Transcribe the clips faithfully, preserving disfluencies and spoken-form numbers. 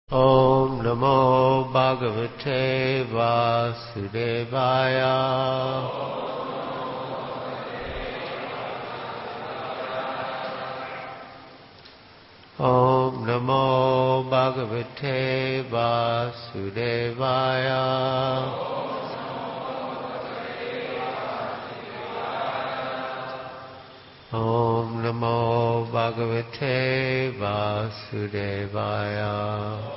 Om Namo Bhagavate Vasudevaya. Om Namo Bhagavate Vasudevaya. Om Namo Bhagavate Vasudevaya.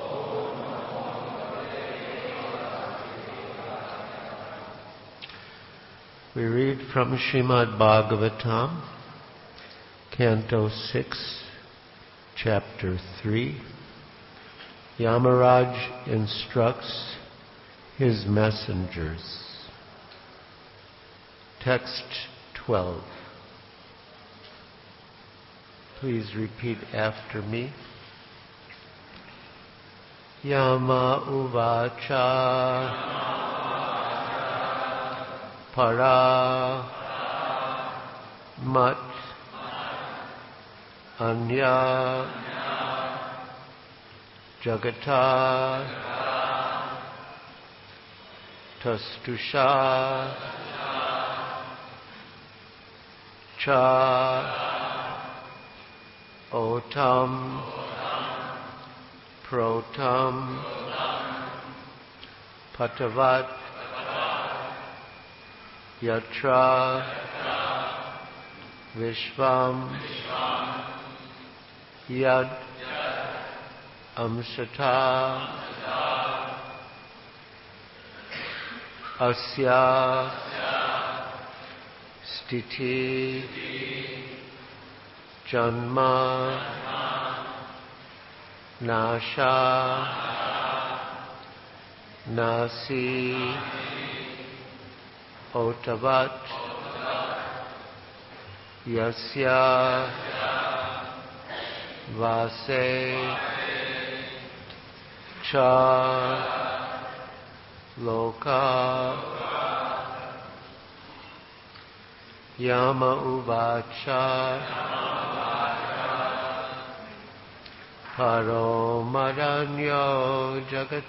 We read from Srimad Bhagavatam, Canto six, Chapter three. Yamaraj instructs his messengers. Text twelve. Please repeat after me. Yama uvacha para mat anya jagata tastusha cha otam protam patavat yatra vishvam yad amsata asya stiti janma nasha nasi otavat yasya vase cha loka yama uvacha paro maranyo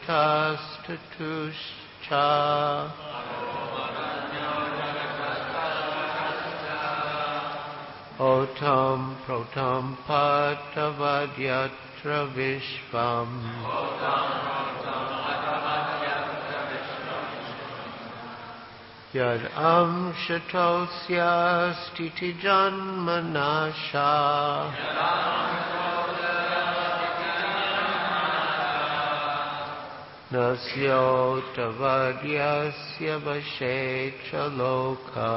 jagatastatuscha otam protam patavadyatra vishvam yad amshatosya stiti janmanasha nasyo tavadyasya vashecha loka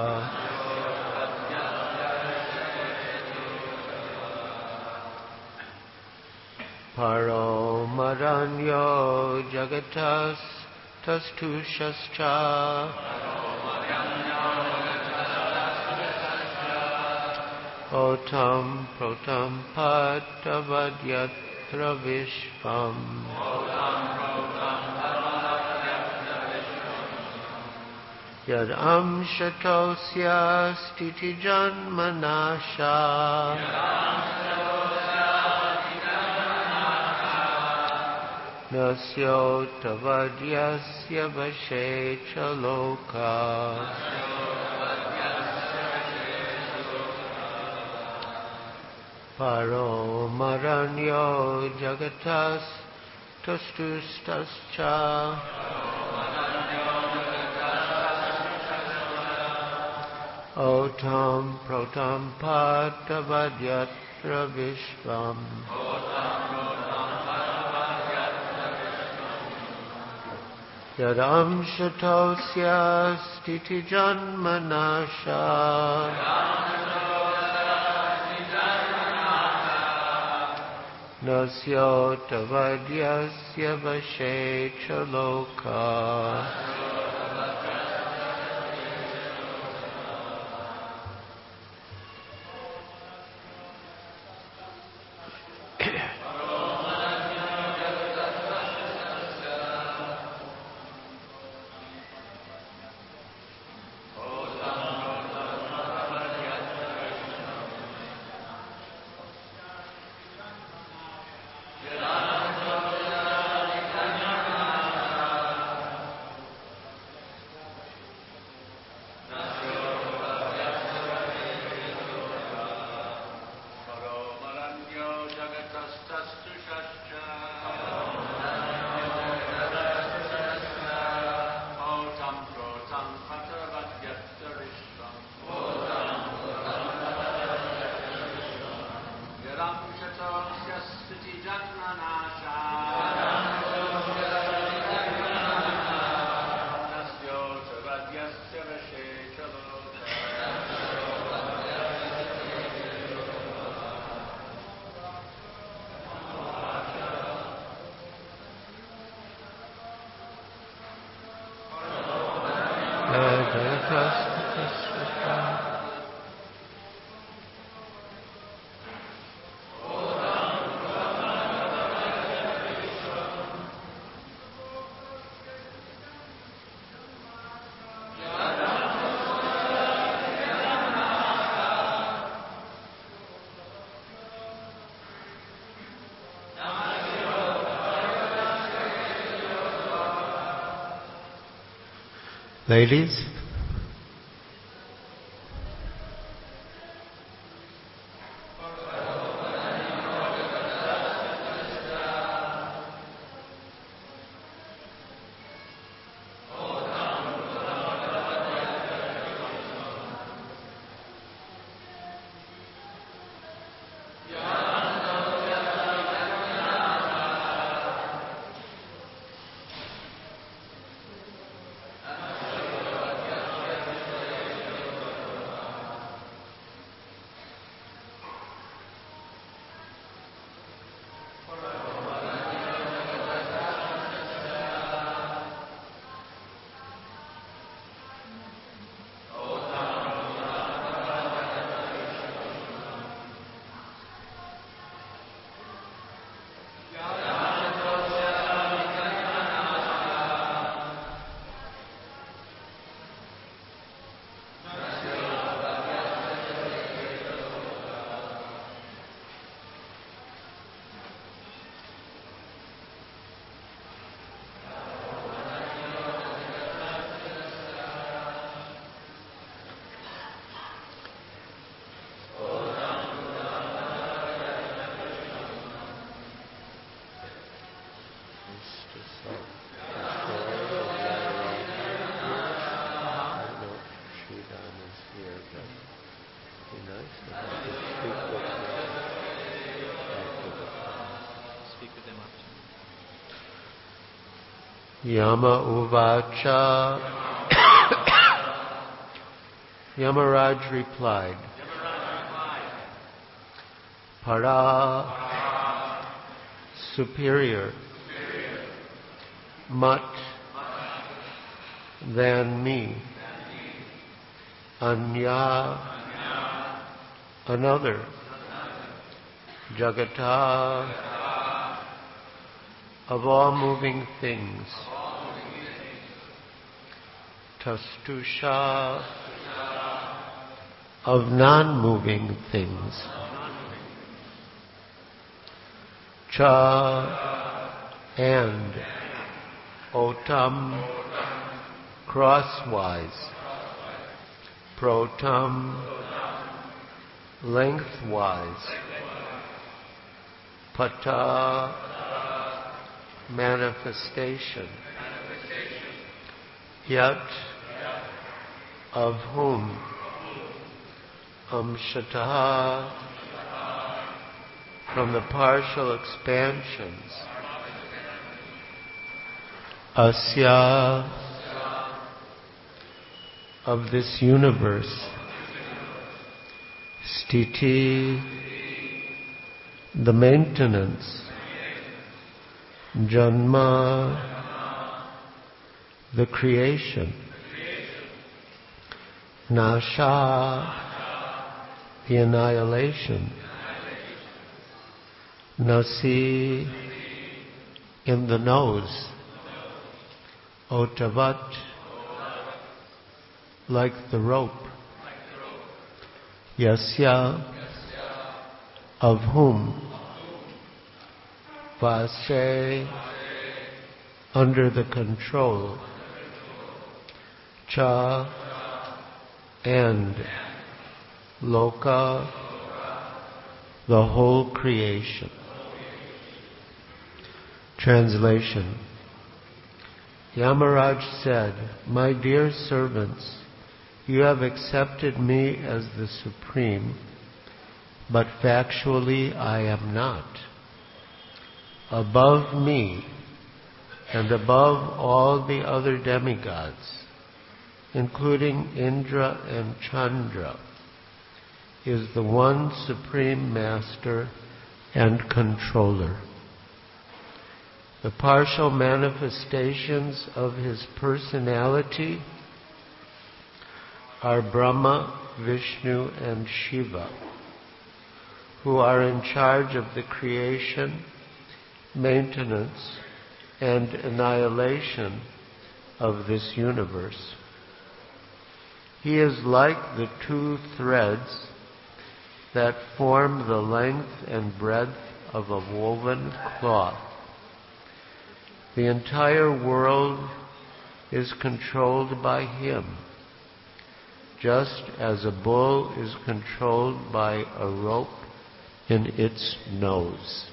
paro maranyo jagatas tastushascha otam protam patavadyatra vishvam yad amshatosya stiti janmanasha nasyo tavadyasya vashecha loka paro maranyo jagatas tastustascha otam protam patavadyatra vishvam yad amshatosya stiti janmanasha nasyo tavadyasya vashecha loka Ladies? Yama Uvacha. Yamaraj replied, Para, superior, much than me, Anya, another, Jagata, of all moving things, Tastusha, of non-moving things, Cha, and, Otam, crosswise, Protam, lengthwise, Pata, manifestation, Yet, of whom, Amshataha, from the partial expansions, Asya, of this universe, Stiti, the maintenance, Janma, the creation, Nasha, the annihilation, Nasi, in the nose, Otavat, like the rope, Yasya, of whom, Vashe, under the control, Cha, and Loka, the whole creation. Translation. Yamaraj said, My dear servants, you have accepted me as the Supreme, but factually I am not. Above me, and above all the other demigods, including Indra and Chandra, is the one Supreme Master and Controller. The partial manifestations of his personality are Brahma, Vishnu, and Shiva, who are in charge of the creation, maintenance, and annihilation of this universe. He is like the two threads that form the length and breadth of a woven cloth. The entire world is controlled by him, just as a bull is controlled by a rope in its nose.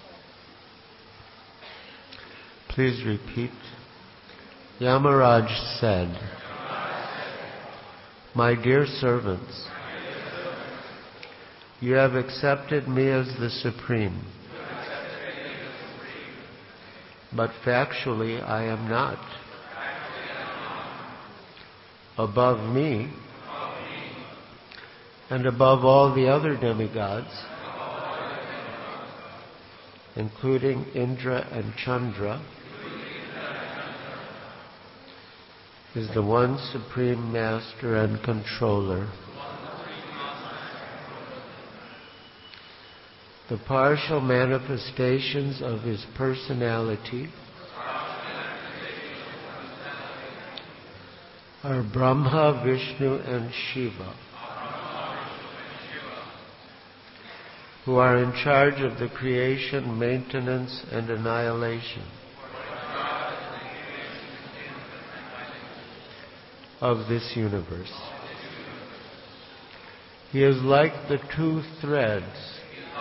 Please repeat. Yamaraj said, "My dear servants, you have accepted me as the Supreme, but factually I am not. Above me, and above all the other demigods, including Indra and Chandra, is the one Supreme Master and Controller. The partial manifestations of his personality are Brahma, Vishnu, and Shiva, who are in charge of the creation, maintenance, and annihilation of this universe. He is like the two threads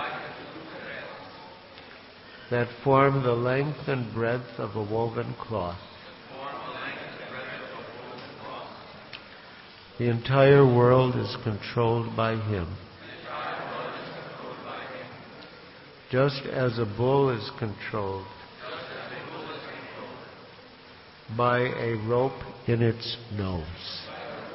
that form the length and breadth of a woven cloth. The entire world is controlled by him, just as a bull is controlled by a rope in its nose."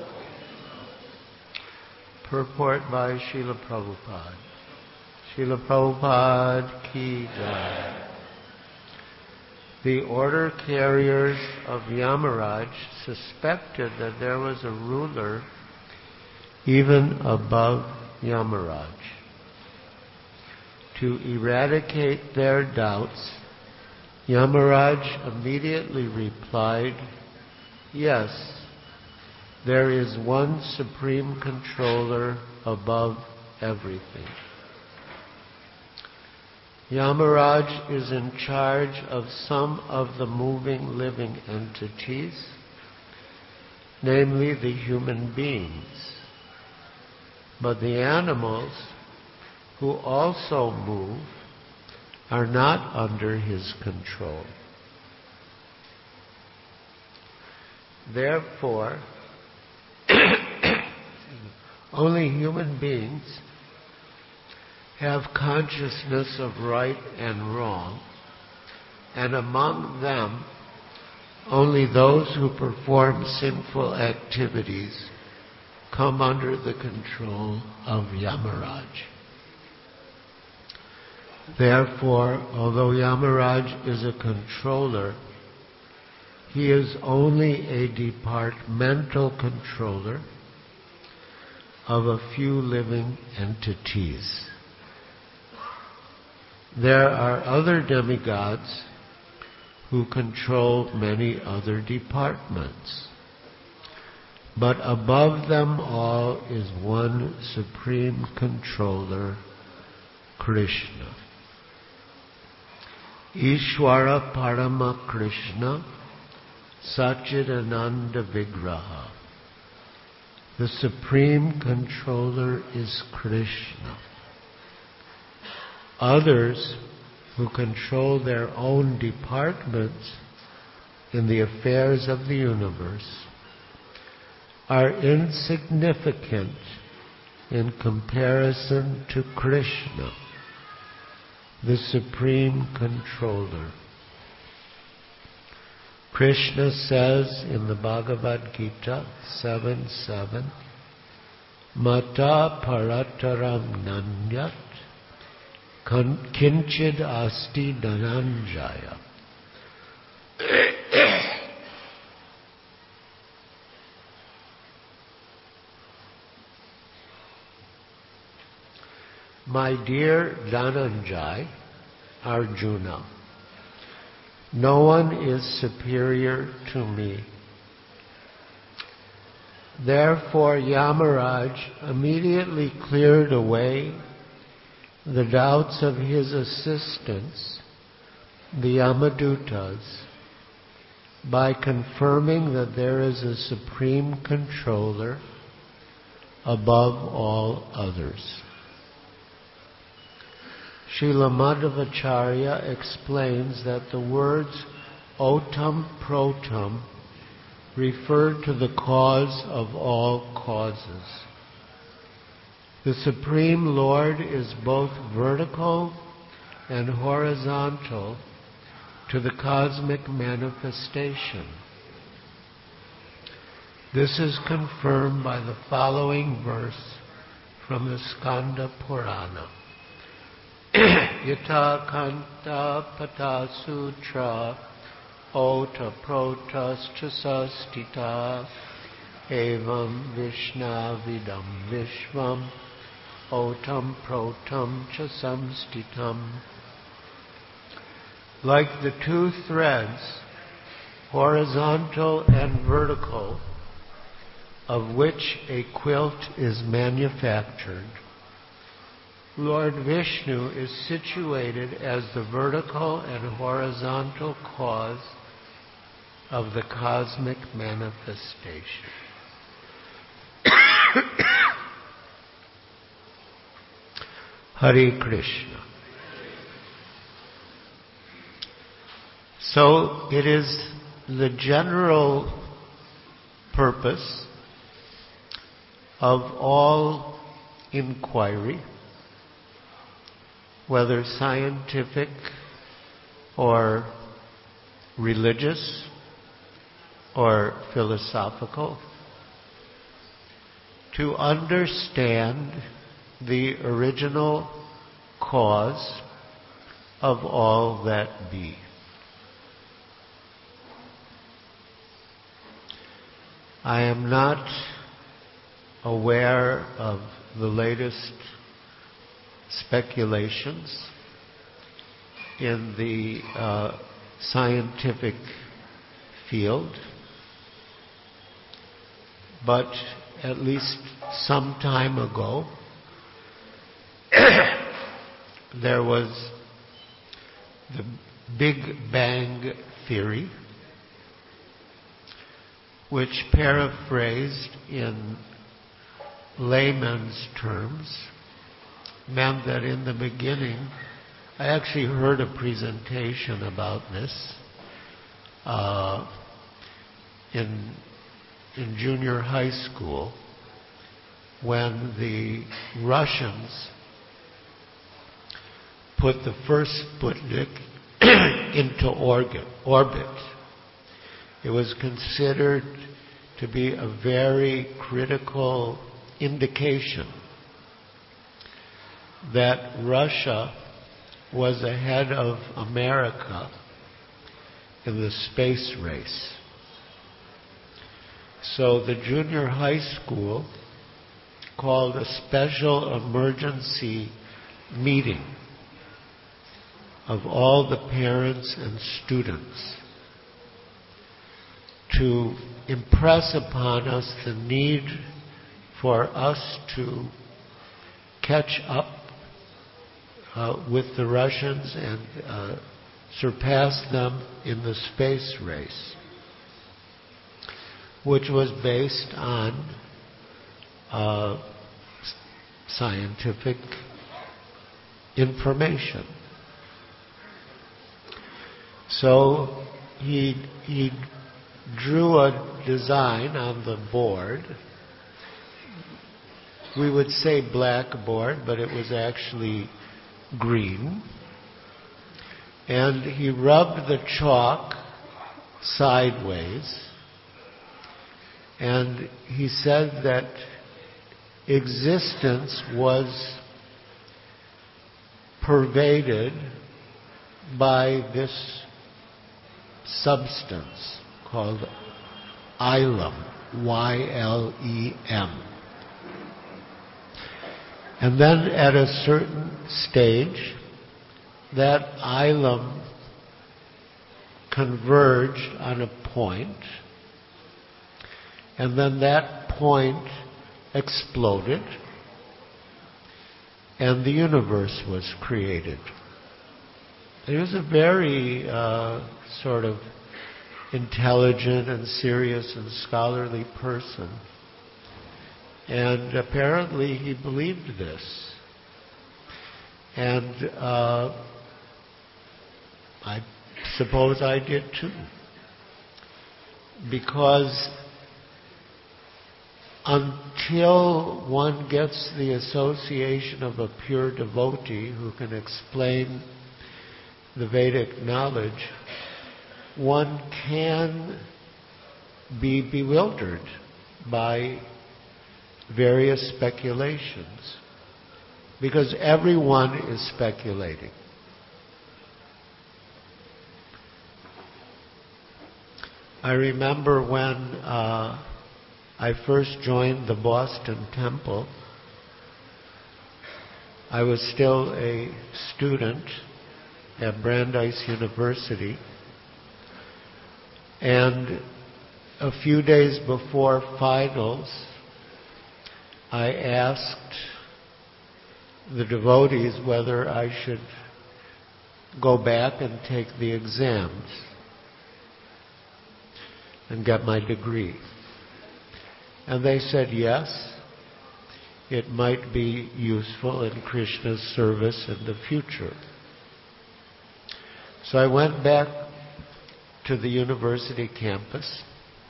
Purport by Srila Prabhupada. Srila Prabhupada ki jai. The order carriers of Yamaraj suspected that there was a ruler even above Yamaraj. To eradicate their doubts, Yamaraj immediately replied, "Yes, there is one Supreme Controller above everything. Yamaraj is in charge of some of the moving living entities, namely the human beings. But the animals, who also move, are not under his control. Therefore, only human beings have consciousness of right and wrong, and among them, only those who perform sinful activities come under the control of Yamaraj. Therefore, although Yamaraj is a controller, he is only a departmental controller of a few living entities. There are other demigods who control many other departments, but above them all is one supreme controller, Krishna. Ishvara Parama Krishna Satchidananda Vigraha. The supreme controller is Krishna. Others who control their own departments in the affairs of the universe are insignificant in comparison to Krishna, the supreme controller. Krishna says in the Bhagavad Gita seven seven, Mata parataram nanyat kinchid asti dhananjaya. My dear Dhananjay, Arjuna, no one is superior to me. Therefore, Yamaraj immediately cleared away the doubts of his assistants, the Yamadutas, by confirming that there is a supreme controller above all others. Srila Madhvacharya explains that the words otam protam refer to the cause of all causes. The Supreme Lord is both vertical and horizontal to the cosmic manifestation. This is confirmed by the following verse from the Skanda Purana. Yata Kanta Pata Sutra Ota Protascha Sastita Evam Vishnavidam Vishvam Otam Protam Cha Samstitam. Like the two threads, horizontal and vertical, of which a quilt is manufactured, Lord Vishnu is situated as the vertical and horizontal cause of the cosmic manifestation. Hare Krishna. So it is the general purpose of all inquiry, whether scientific or religious or philosophical, to understand the original cause of all that be. I am not aware of the latest speculations in the uh, scientific field, but at least some time ago there was the Big Bang Theory, which, paraphrased in layman's terms, meant that in the beginning, I actually heard a presentation about this uh, in in junior high school, when the Russians put the first Sputnik into orbit. It was considered to be a very critical indication that Russia was ahead of America in the space race. So the junior high school called a special emergency meeting of all the parents and students to impress upon us the need for us to catch up uh, with the Russians and uh, surpass them in the space race, which was based on uh, scientific information. So he he drew a design on the board. We would say blackboard, but it was actually green. And he rubbed the chalk sideways. And he said that existence was pervaded by this substance called Ilum, Y L E M. And then at a certain stage, that ilum converged on a point, and then that point exploded, and the universe was created. He was a very uh, sort of intelligent and serious and scholarly person. And apparently he believed this. And uh, I suppose I did too. Because until one gets the association of a pure devotee who can explain the Vedic knowledge, one can be bewildered by various speculations, because everyone is speculating. I remember when uh, I first joined the Boston Temple, I was still a student at Brandeis University, and a few days before finals, I asked the devotees whether I should go back and take the exams and get my degree. And they said yes, it might be useful in Krishna's service in the future. So I went back to the university campus,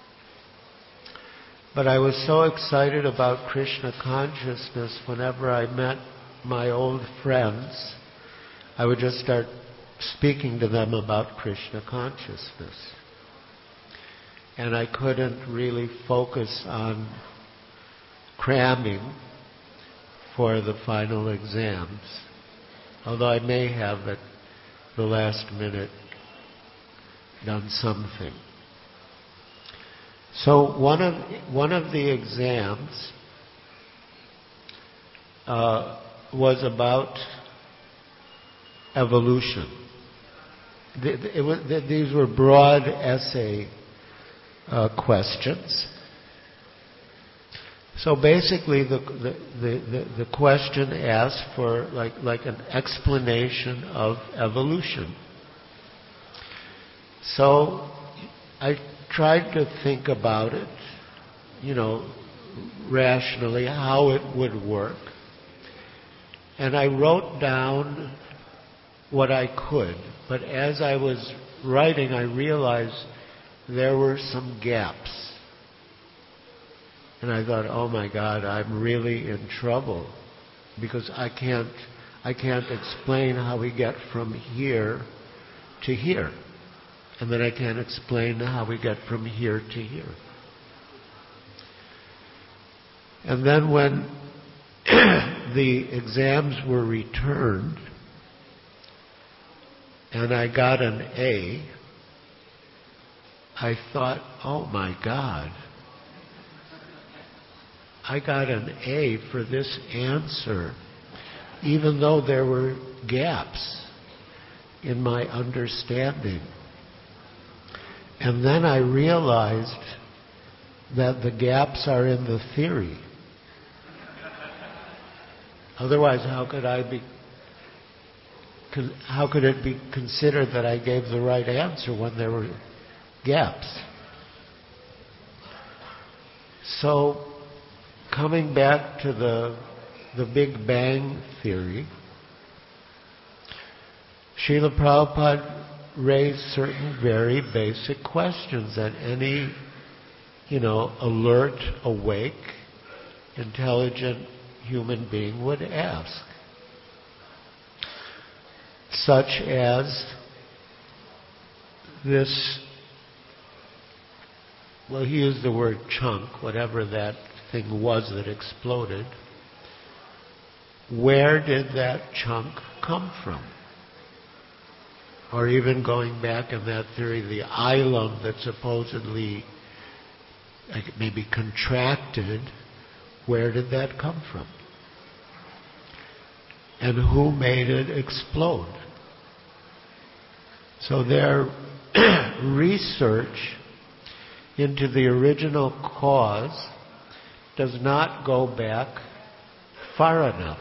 but I was so excited about Krishna consciousness, whenever I met my old friends, I would just start speaking to them about Krishna consciousness. And I couldn't really focus on cramming for the final exams, although I may have at the last minute done something. So one of one of the exams uh, was about evolution. It was, these were broad essay uh, questions. So basically, the the, the the question asked for like like an explanation of evolution. So I tried to think about it, you know, rationally, how it would work. And I wrote down what I could. But as I was writing, I realized there were some gaps. And I thought, oh my God, I'm really in trouble, because I can't, I can't explain how we get from here to here. And then I can't explain how we get from here to here. And then when the exams were returned and I got an A, I thought, oh my God, I got an A for this answer, even though there were gaps in my understanding. And then I realized that the gaps are in the theory. Otherwise, how could I be, how could it be considered that I gave the right answer when there were gaps? So, coming back to the the Big Bang theory, Srila Prabhupada raised certain very basic questions that any, you know, alert, awake, intelligent human being would ask. Such as this, well, he used the word chunk, whatever that thing was that exploded. Where did that chunk come from? Or even going back in that theory, the ilum that supposedly like maybe contracted, where did that come from? and who made it explode. So their research into the original cause does not go back far enough.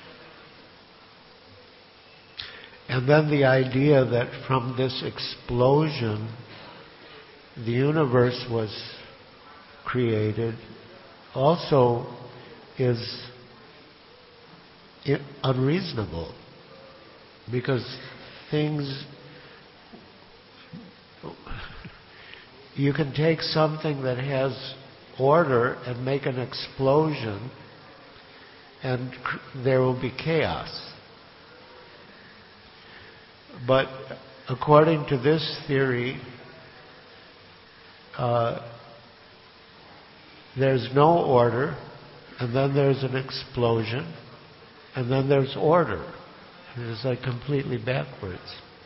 And then the idea that from this explosion the universe was created also is unreasonable, because things, you can take something that has order and make an explosion and there will be chaos. But according to this theory, uh, there's no order, and then there's an explosion, and then there's order. It's like completely backwards.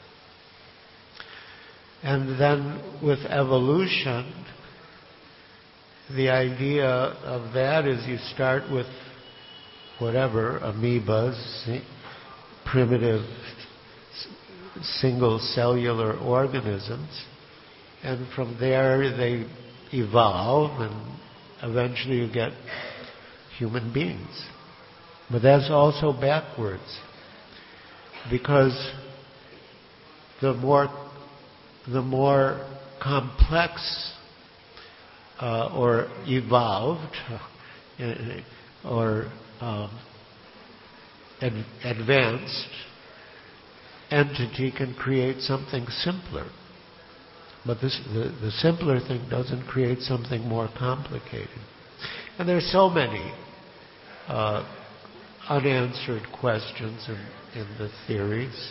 And then with evolution, the idea of that is you start with whatever, amoebas, primitive single cellular organisms, and from there they evolve and eventually you get human beings. But that's also backwards, because the more the more complex uh, or evolved uh, or um, ad- advanced entity can create something simpler. But this, the, the simpler thing doesn't create something more complicated. And there's so many uh, unanswered questions in, in the theories.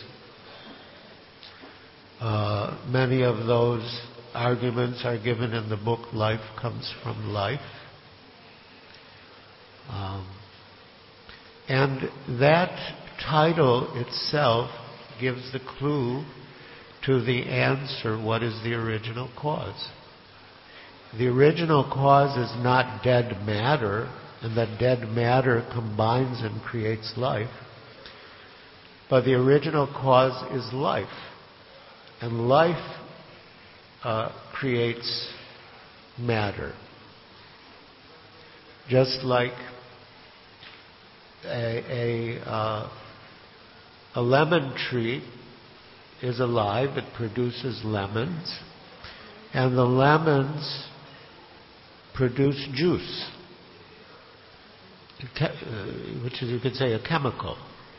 Uh, many of those arguments are given in the book Life Comes from Life. Um, and that title itself gives the clue to the answer, what is the original cause? The original cause is not dead matter, and that dead matter combines and creates life. But the original cause is life. And life uh, creates matter. Just like a, a, uh, a lemon tree is alive, it produces lemons, and the lemons produce juice, which is, you could say, a chemical.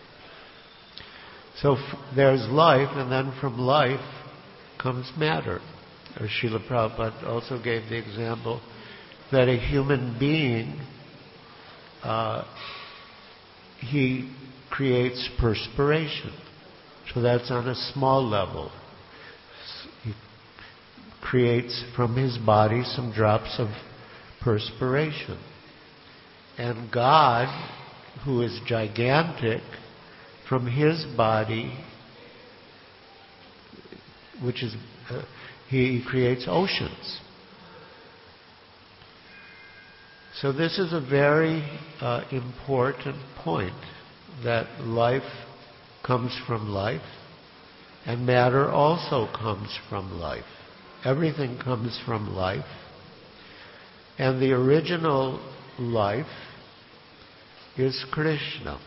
So f- there's life, and then from life comes matter. Or Srila Prabhupada also gave the example that a human being, uh, he creates perspiration. So that's on a small level. He creates from his body some drops of perspiration. And God, who is gigantic, from his body, which is, uh, he creates oceans. So this is a very uh, important point, that life comes from life, and matter also comes from life. Everything comes from life. And the original life is Krishna.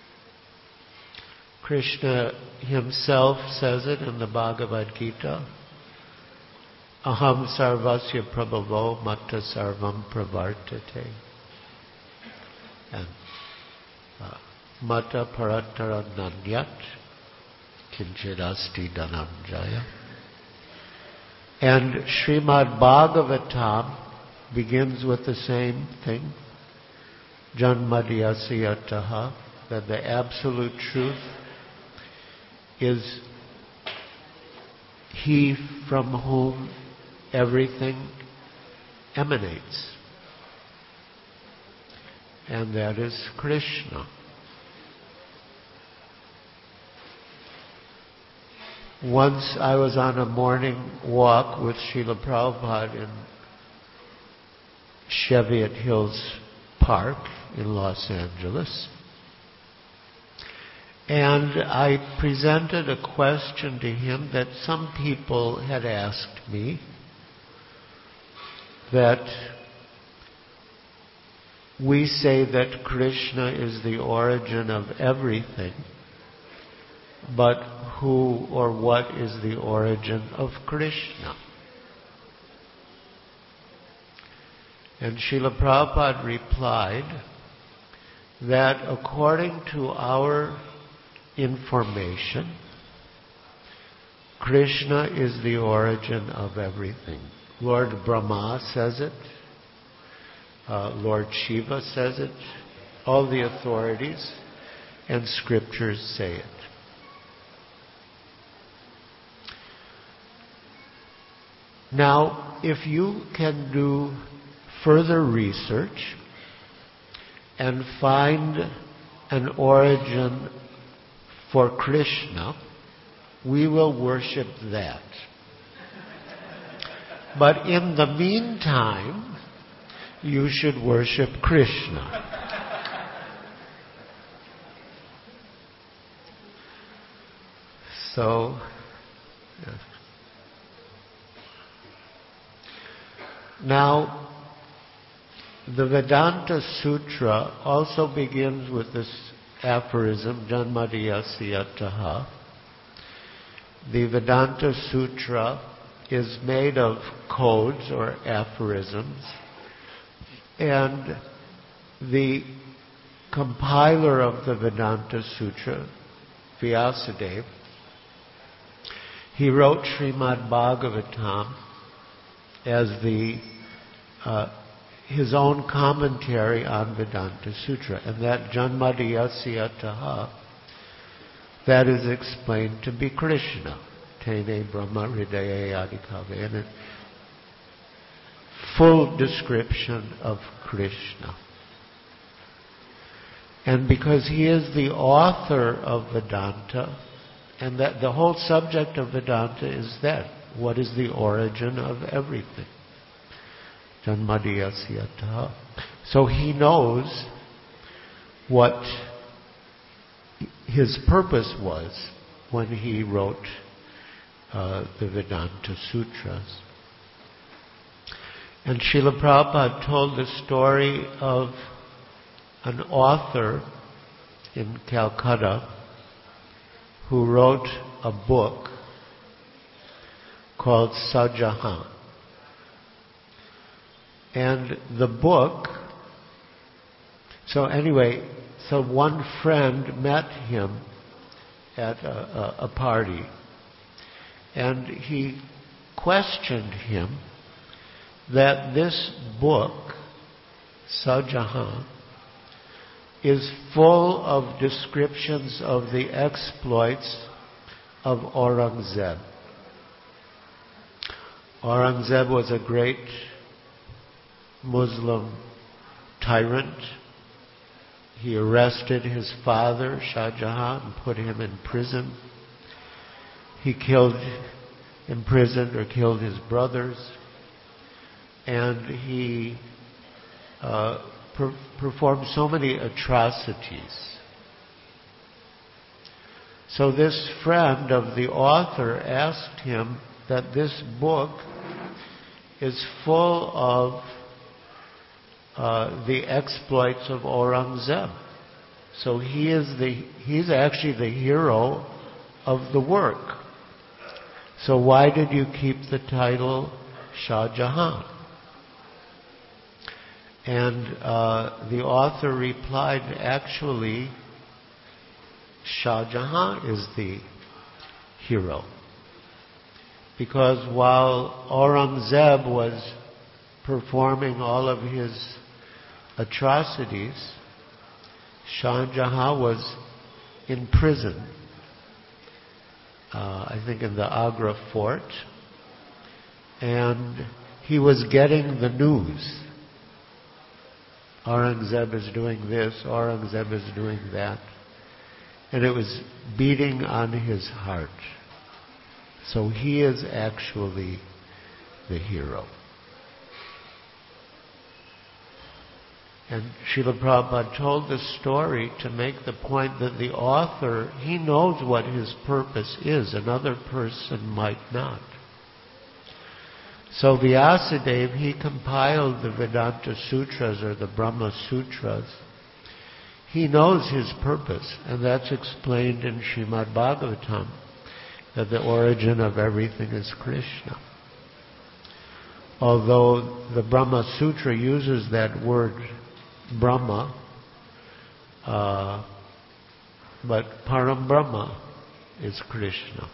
Krishna himself says it in the Bhagavad Gita, Aham sarvasya prabhavo matta sarvam pravartate. And uh, matta parattara nanyat kinchidasti dhananjaya. And Srimad Bhagavatam begins with the same thing, Janmadhyasya, that the absolute truth is he from whom everything emanates. And that is Krishna. Once I was on a morning walk with Srila Prabhupada in Cheviot Hills Park in Los Angeles. And I presented a question to him that some people had asked me, that we say that Krishna is the origin of everything, but who or what is the origin of Krishna? And Srila Prabhupada replied that according to our information, Krishna is the origin of everything. Lord Brahma says it. Uh, Lord Shiva says it. All the authorities and scriptures say it. Now, if you can do further research and find an origin for Krishna, we will worship that. But in the meantime, you should worship Krishna. So, yes. Now, the Vedanta Sutra also begins with this aphorism, Janmadhyasya. The Vedanta Sutra is made of codes or aphorisms, and the compiler of the Vedanta Sutra, Vyasadeva, he wrote Srimad Bhagavatam as the uh, his own commentary on Vedanta Sutra, and that Janmadhyasya, that is explained to be Krishna. Tene Brahma Hridaya Adikave, and a full description of Krishna. And because he is the author of Vedanta, and that the whole subject of Vedanta is that, what is the origin of everything? Janmadhyasya. So he knows what his purpose was when he wrote uh, the Vedanta Sutras. And Srila Prabhupada told the story of an author in Calcutta who wrote a book called Shahjahan. And the book, so anyway, so one friend met him at a, a, a party, and he questioned him that this book, Shahjahan, is full of descriptions of the exploits of Aurangzeb. Aurangzeb was a great Muslim tyrant. He arrested his father, Shah Jahan, and put him in prison. He killed, imprisoned or killed his brothers. And he uh, per- performed so many atrocities. So this friend of the author asked him that this book is full of uh, the exploits of Aurangzeb. So he is the he's actually the hero of the work. So why did you keep the title Shah Jahan? And uh, the author replied, actually, Shah Jahan is the hero. Because while Aurangzeb was performing all of his atrocities, Shah Jahan was in prison, uh, I think in the Agra fort, and he was getting the news. Aurangzeb is doing this, Aurangzeb is doing that. And it was beating on his heart. So he is actually the hero. And Srila Prabhupada told this story to make the point that the author, he knows what his purpose is. Another person might not. So Vyasadeva, he compiled the Vedanta Sutras or the Brahma Sutras. He knows his purpose, and that's explained in Srimad Bhagavatam, that the origin of everything is Krishna. Although the Brahma Sutra uses that word Brahma, uh, but Param Brahma is Krishna.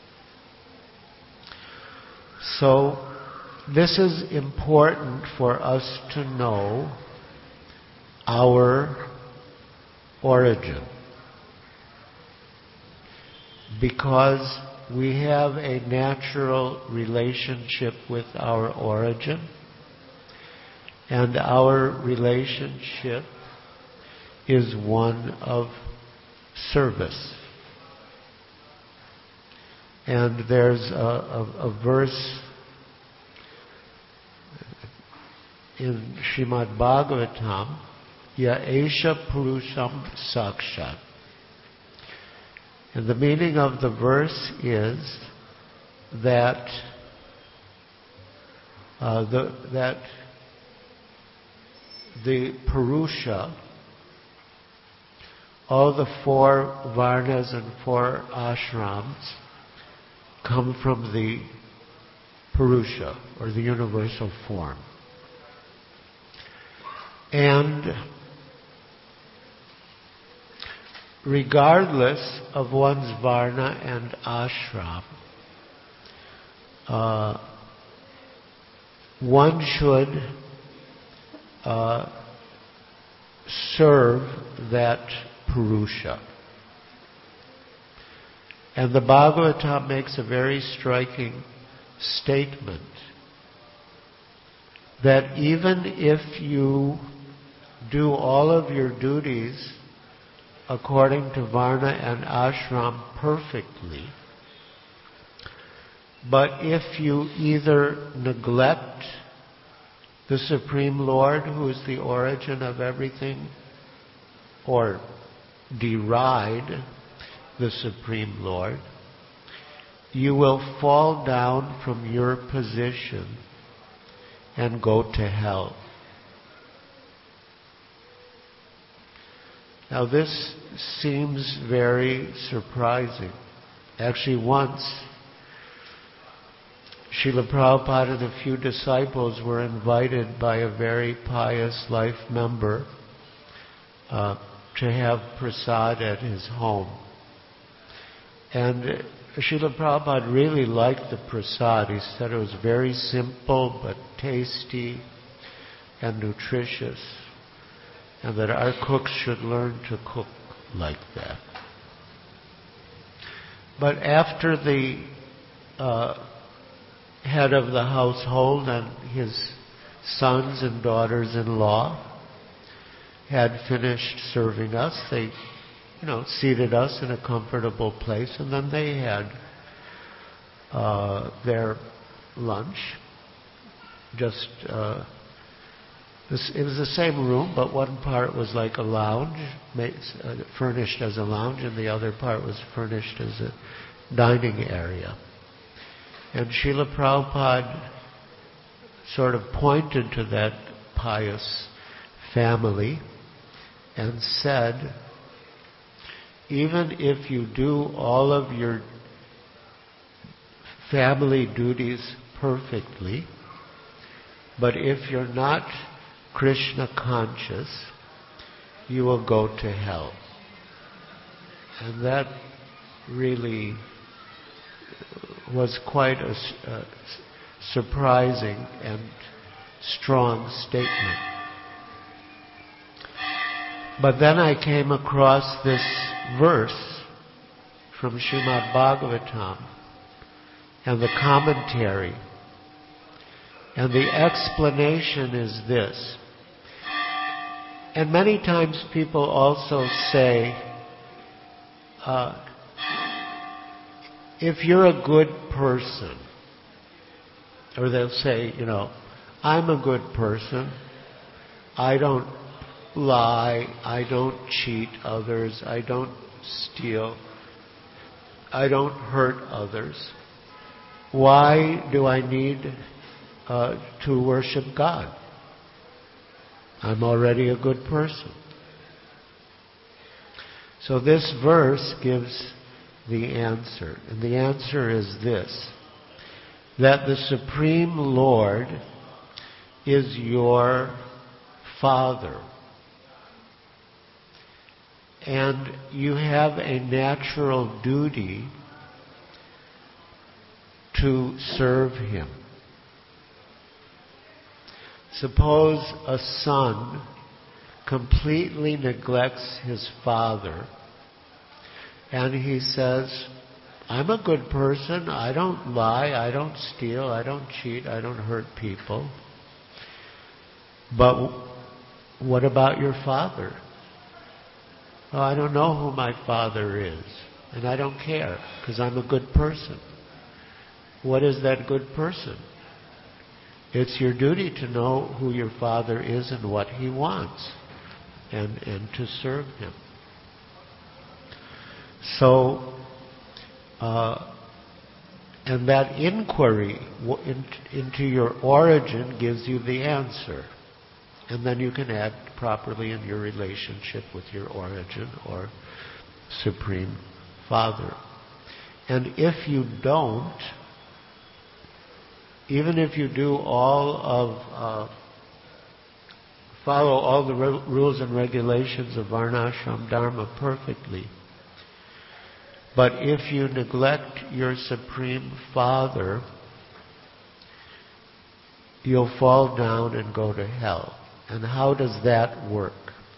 So this is important for us to know our origin, because we have a natural relationship with our origin, and our relationship is one of service. And there's a, a, a verse in Srimad Bhagavatam, Ya Esha Purusham Sakshat. And the meaning of the verse is that uh, the, that the Purusha, all the four Varnas and four Ashrams, come from the Purusha, or the universal form. And regardless of one's Varna and Ashram, uh, one should uh, serve that Purusha. And the Bhagavatam makes a very striking statement that even if you do all of your duties according to Varna and Ashram perfectly, but if you either neglect the Supreme Lord, who is the origin of everything, or deride the Supreme Lord, you will fall down from your position and go to hell. Now this seems very surprising. Actually, once Srila Prabhupada and a few disciples were invited by a very pious life member uh, to have prasad at his home. And Srila Prabhupada really liked the prasad. He said it was very simple but tasty and nutritious, and that our cooks should learn to cook like that. But after the uh, head of the household and his sons and daughters-in-law had finished serving us, they, you know, seated us in a comfortable place, and then they had uh, their lunch. Just uh, this, it was the same room, but one part was like a lounge, made, uh, furnished as a lounge, and the other part was furnished as a dining area. And Srila Prabhupada sort of pointed to that pious family and said, even if you do all of your family duties perfectly, but if you're not Krishna conscious, you will go to hell. And that really was quite a uh, surprising and strong statement. But then I came across this verse from Srimad Bhagavatam and the commentary. And the explanation is this. And many times people also say, uh, if you're a good person, or they'll say, you know, I'm a good person, I don't lie, I don't cheat others, I don't steal, I don't hurt others. Why do I need uh, to worship God? I'm already a good person. So this verse gives the answer. And the answer is this: that the Supreme Lord is your Father. And you have a natural duty to serve Him. Suppose a son completely neglects his father and he says, I'm a good person, I don't lie, I don't steal, I don't cheat, I don't hurt people. But what about your father? Oh, I don't know who my father is, and I don't care, because I'm a good person. What is that good person? It's your duty to know who your father is and what he wants, and, and to serve him. So, uh, and that inquiry into your origin gives you the answer. And then you can act properly in your relationship with your origin or Supreme Father. And if you don't, even if you do all of, uh, follow all the re- rules and regulations of Varnashram Dharma perfectly, but if you neglect your Supreme Father, you'll fall down and go to hell. And how does that work?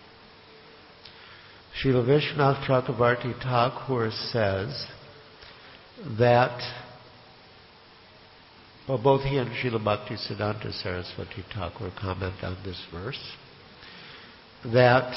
Srila Vishwanath Chakravarti Thakur says that, well, both he and Srila Bhaktisiddhanta Saraswati Thakur comment on this verse, that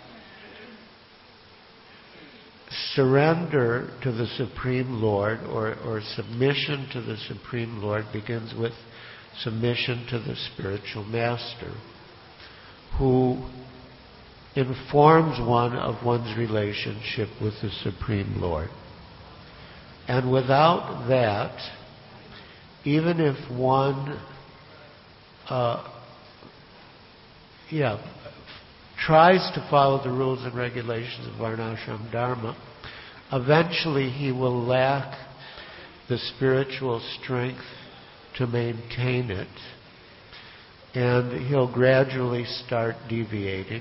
surrender to the Supreme Lord, or, or submission to the Supreme Lord, begins with submission to the spiritual master, who informs one of one's relationship with the Supreme Lord. And without that, even if one uh, yeah, tries to follow the rules and regulations of Varnashram Dharma, eventually he will lack the spiritual strength to maintain it, and he'll gradually start deviating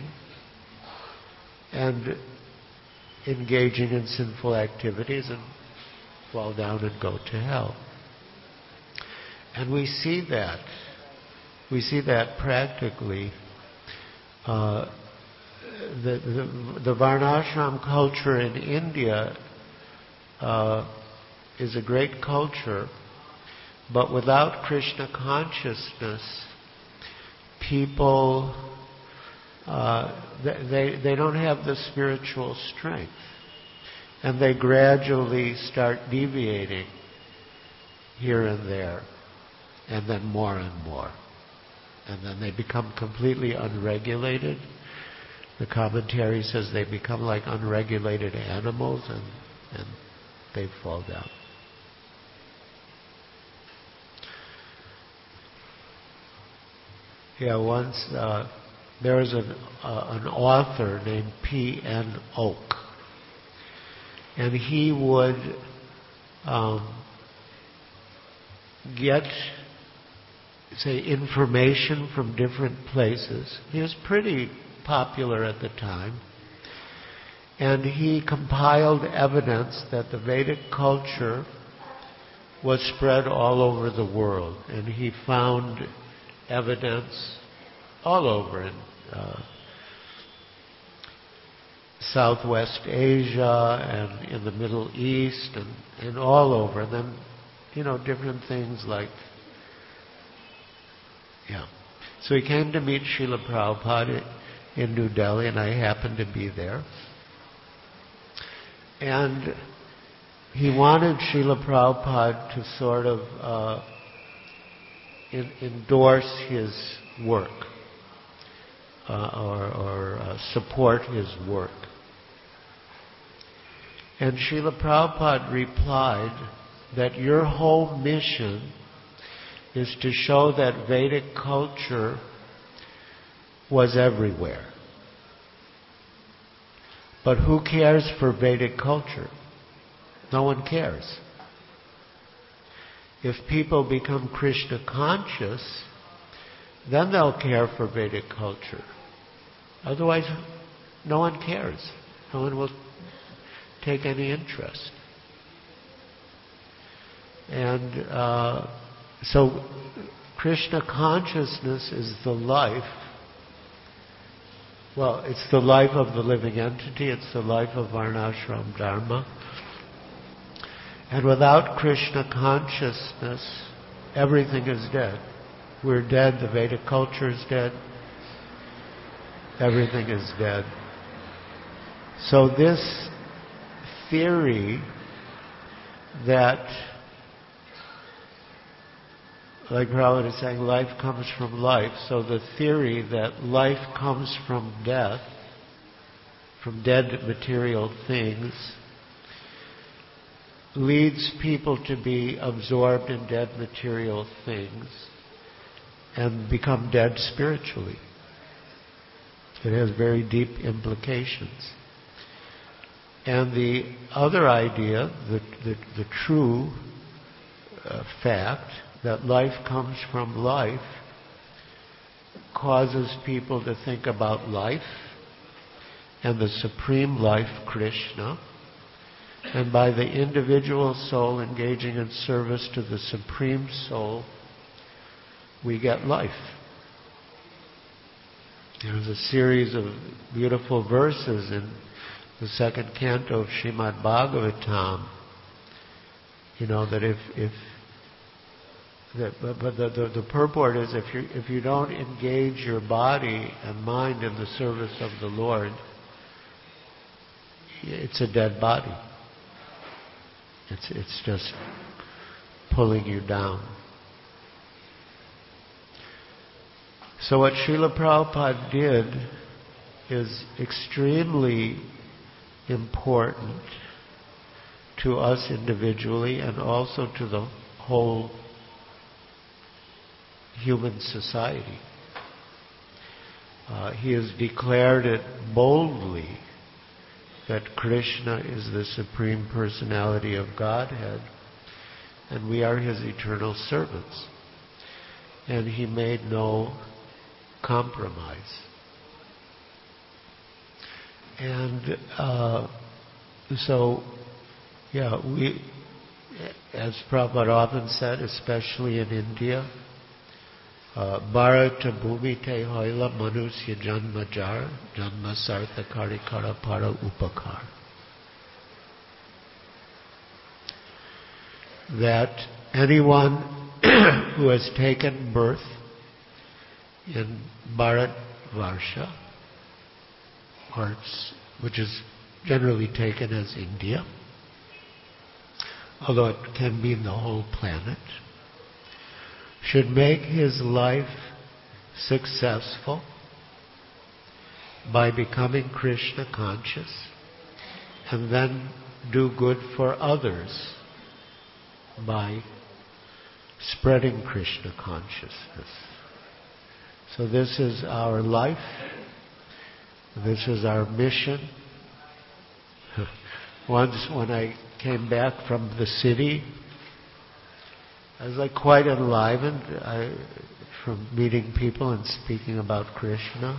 and engaging in sinful activities and fall down and go to hell. And we see that. We see that practically. Uh, the, the, the Varnashram culture in India uh, is a great culture, but without Krishna consciousness, people, uh, they, they don't have the spiritual strength. And they gradually start deviating here and there, and then more and more. And then they become completely unregulated. The commentary says they become like unregulated animals, and, and they fall down. Yeah, once uh, there was an, uh, an author named P N Oak, and he would um, get, say, information from different places. He was pretty popular at the time, and he compiled evidence that the Vedic culture was spread all over the world, and he found evidence all over in uh, Southwest Asia and in the Middle East and, and all over. And then, you know, different things like, yeah. So he came to meet Srila Prabhupada in New Delhi, and I happened to be there. And he wanted Srila Prabhupada to sort of uh, endorse his work. uh, or, or uh, support his work. And Srila Prabhupada replied that your whole mission is to show that Vedic culture was everywhere. But who cares for Vedic culture? No one cares. If people become Krishna conscious, then they'll care for Vedic culture. Otherwise, no one cares. No one will take any interest. And uh, so Krishna consciousness is the life. Well, it's the life of the living entity. It's the life of Varnashram Dharma. And without Krishna consciousness, everything is dead. We're dead. The Vedic culture is dead. Everything is dead. So this theory that, like Prabhupada is saying, life comes from life. So the theory that life comes from death, from dead material things, leads people to be absorbed in dead material things and become dead spiritually. It has very deep implications. And the other idea, the, the, the true uh, fact that life comes from life, causes people to think about life and the supreme life, Krishna. And by the individual soul engaging in service to the Supreme Soul, we get life. There's a series of beautiful verses in the second canto of Srimad Bhagavatam. You know, that if, if that, but, but the, the, the purport is if you if you don't engage your body and mind in the service of the Lord, it's a dead body. It's it's just pulling you down. So what Srila Prabhupada did is extremely important to us individually and also to the whole human society. Uh, he has declared it boldly that Krishna is the Supreme Personality of Godhead and we are His eternal servants. And He made no compromise. And uh, so, yeah, we, as Prabhupada often said, especially in India, uh, Bharata Bhumi Te Hoila Manusya Janma Jar Janma Sartha Karikara Para Upakar. That anyone who has taken birth in Bharat Varsha, or which is generally taken as India, although it can mean the whole planet, should make his life successful by becoming Krishna conscious and then do good for others by spreading Krishna consciousness. So this is our life. This is our mission. Once when I came back from the city, I was like quite enlivened I, from meeting people and speaking about Krishna.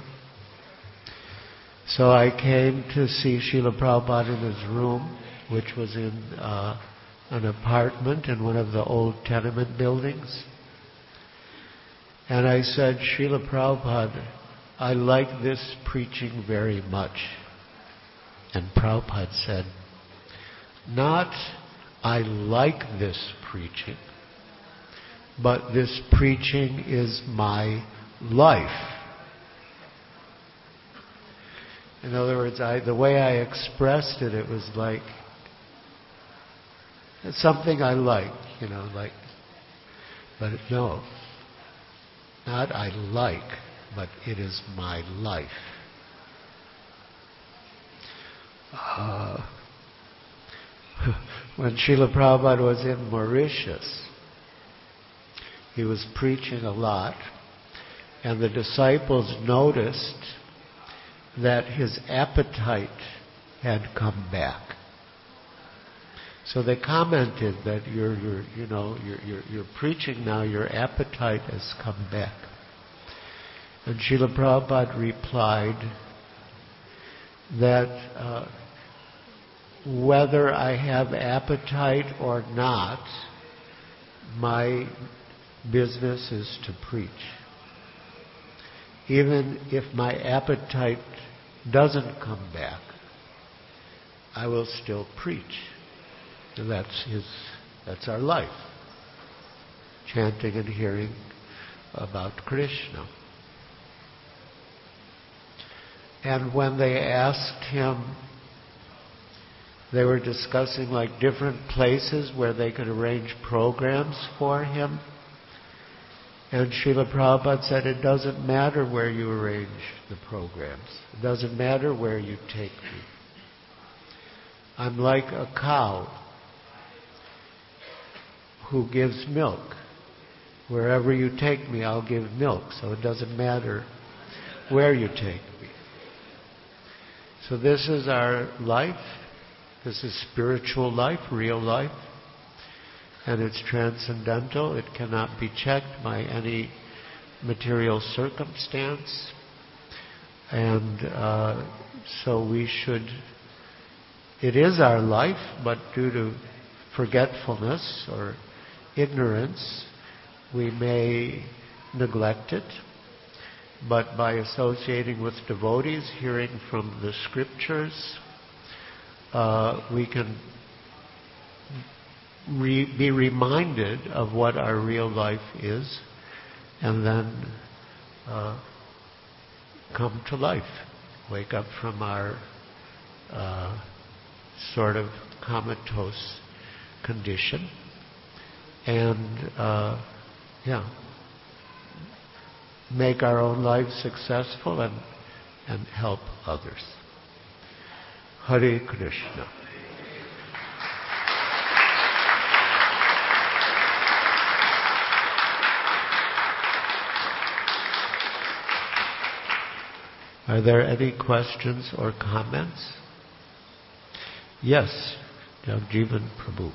So I came to see Srila Prabhupada in his room, which was in uh, an apartment in one of the old tenement buildings. And I said, Srila Prabhupada, I like this preaching very much. And Prabhupada said, not I like this preaching, but this preaching is my life. In other words, I, the way I expressed it, it was like, it's something I like, you know, like, but no, not I like. but it is my life. Uh, when Srila Prabhupada was in Mauritius, he was preaching a lot, and the disciples noticed that his appetite had come back. So they commented that you're, you're you know, you're, you're, you're preaching now, your appetite has come back. And Srila Prabhupada replied that uh, whether I have appetite or not, my business is to preach. Even if my appetite doesn't come back, I will still preach. And that's his, that's our life. Chanting and hearing about Krishna. And when they asked him, they were discussing like different places where they could arrange programs for him. And Srila Prabhupada said, it doesn't matter where you arrange the programs. It doesn't matter where you take me. I'm like a cow who gives milk. Wherever you take me, I'll give milk. So it doesn't matter where you take me. So this is our life. This is spiritual life, real life. And it's transcendental. It cannot be checked by any material circumstance. And uh, so we should... It is our life, but due to forgetfulness or ignorance, we may neglect it. But by associating with devotees, hearing from the scriptures, uh, we can re- be reminded of what our real life is, and then uh, come to life, wake up from our uh, sort of comatose condition, and uh, yeah, make our own lives successful and and help others. Hare Krishna. Are there any questions or comments? Yes, Jagjivan Prabhu.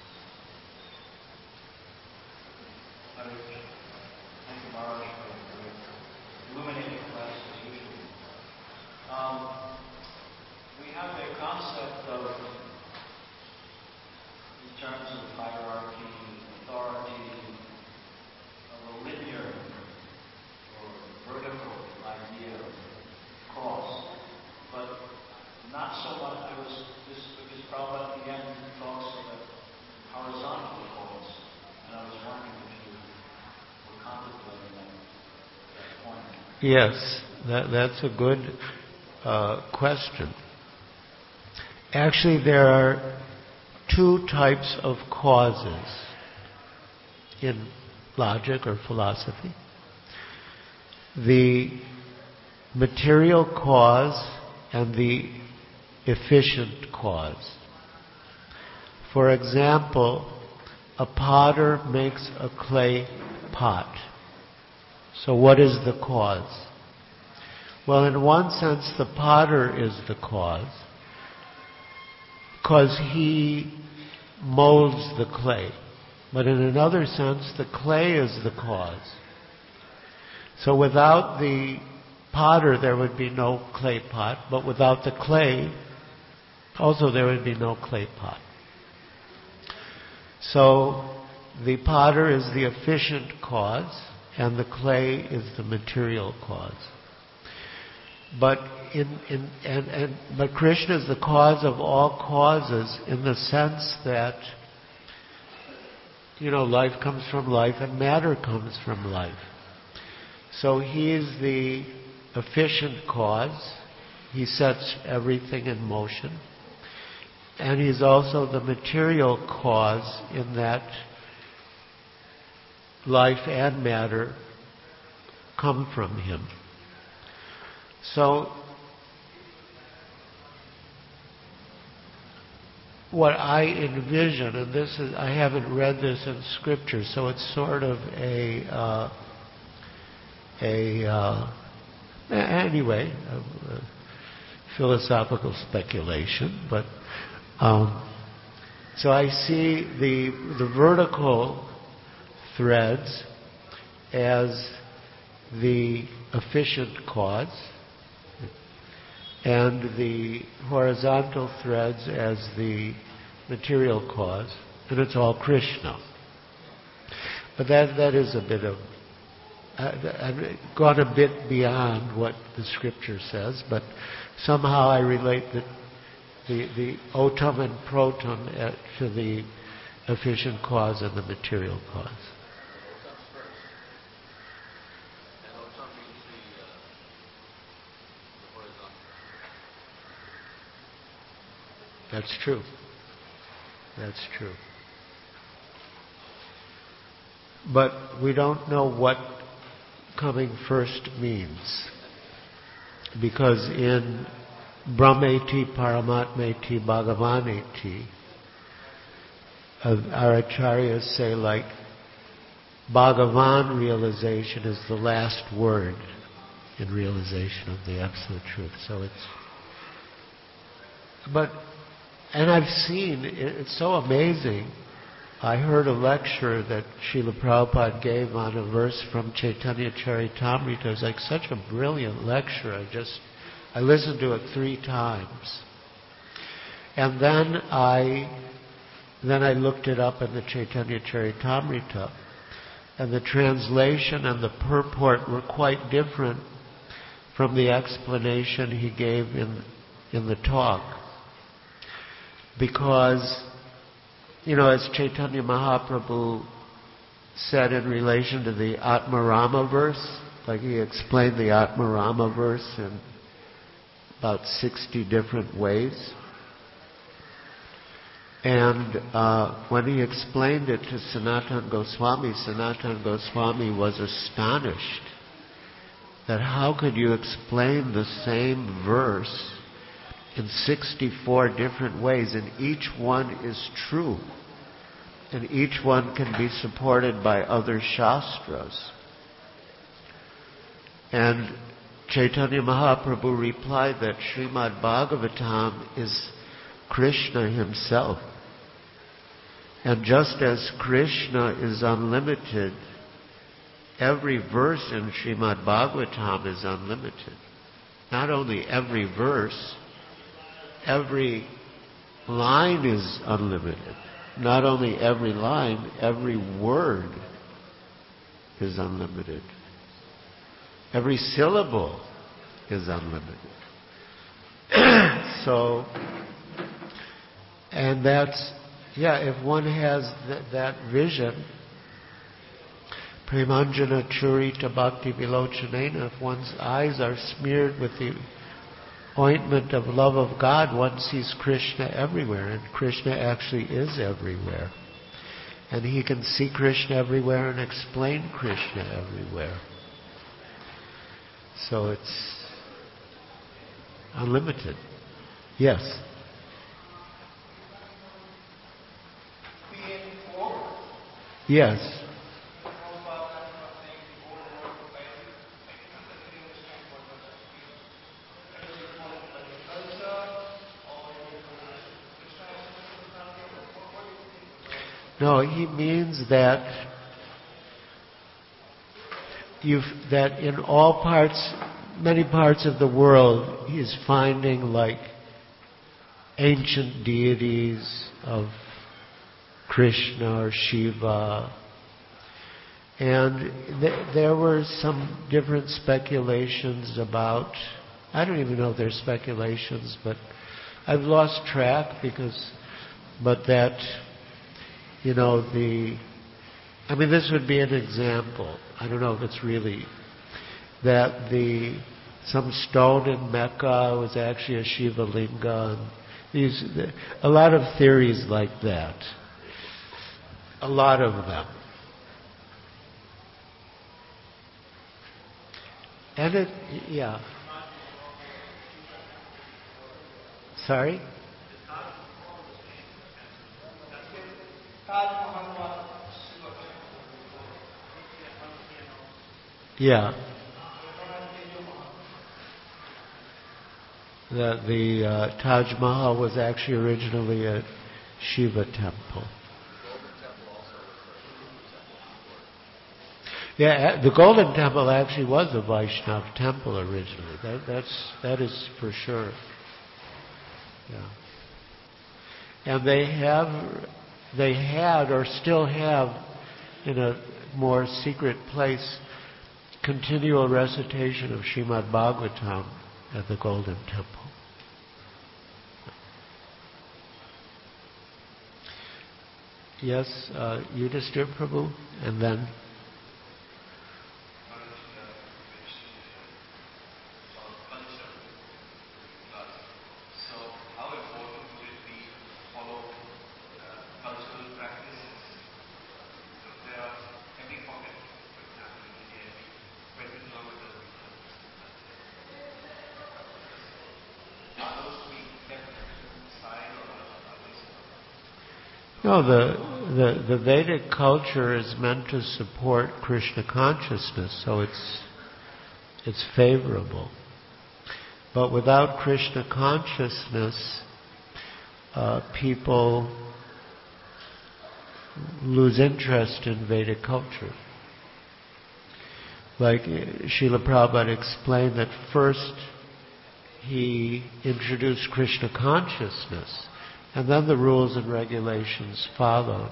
Yes, that, that's a good uh, question. Actually, there are two types of causes in logic or philosophy. The material cause and the efficient cause. For example, a potter makes a clay pot. So what is the cause? Well, in one sense, the potter is the cause, because he molds the clay. But in another sense, the clay is the cause. So without the potter, there would be no clay pot, but without the clay, also there would be no clay pot. So the potter is the efficient cause, and the clay is the material cause. But in, in and, and but Krishna is the cause of all causes, in the sense that, you know, life comes from life and matter comes from life. So he is the efficient cause. He sets everything in motion. And he's also the material cause, in that life and matter come from him. So, what I envision, and this is, I haven't read this in scripture, so it's sort of a, uh, a, uh, anyway, a, a philosophical speculation, but, um, so I see the, the vertical threads as the efficient cause, and the horizontal threads as the material cause, and it's all Krishna. But that that is a bit of, I've gone a bit beyond what the scripture says, but somehow I relate the the, the otum and protum to the efficient cause and the material cause. That's true. That's true. But we don't know what coming first means. Because in Brahmeti Paramatmeti Bhagavaneti, our acharyas say like Bhagavan realization is the last word in realization of the absolute truth. So it's, but and I've seen, it's so amazing. I heard a lecture that Srila Prabhupada gave on a verse from Chaitanya Charitamrita. It was like such a brilliant lecture. I just, I listened to it three times. And then I, then I looked it up in the Chaitanya Charitamrita. And the translation and the purport were quite different from the explanation he gave in, in the talk. Because, you know, as Chaitanya Mahaprabhu said in relation to the Atmarama verse, like he explained the Atmarama verse in about sixty different ways. And uh, when he explained it to Sanatana Goswami, Sanatana Goswami was astonished that how could you explain the same verse in sixty-four different ways, and each one is true, and each one can be supported by other shastras. And Chaitanya Mahaprabhu replied that Srimad Bhagavatam is Krishna himself. And just as Krishna is unlimited, every verse in Srimad Bhagavatam is unlimited. Not only every verse, every line is unlimited. Not only every line, every word is unlimited. Every syllable is unlimited. So, and that's, yeah, if one has th- that vision, Premanjana Churita Bhakti Vilochanena, if one's eyes are smeared with the ointment of love of God, one sees Krishna everywhere, and Krishna actually is everywhere. And he can see Krishna everywhere and explain Krishna everywhere. So it's unlimited. Yes? Yes. No, he means that you've, that in all parts, many parts of the world, he's finding like ancient deities of Krishna or Shiva. And th- there were some different speculations about, I don't even know if they're speculations, but I've lost track because, but that, you know, the, I mean, this would be an example. I don't know if it's really, that the, some stone in Mecca was actually a Shiva Linga. And these, a lot of theories like that. A lot of them. And it, yeah. Sorry? Yeah. That the uh, Taj Mahal was actually originally a Shiva temple. Yeah, the Golden Temple actually was a Vaishnava temple originally. That, that's that is for sure. Yeah. And they have, they had or still have, in a more secret place, continual recitation of Srimad Bhagavatam at the Golden Temple. Yes, uh, Yudhishthira Prabhu, and then. No, the, the the Vedic culture is meant to support Krishna consciousness, so it's it's favorable. But without Krishna consciousness, uh, people lose interest in Vedic culture. Like Srila Prabhupada explained that first he introduced Krishna consciousness, and then the rules and regulations followed.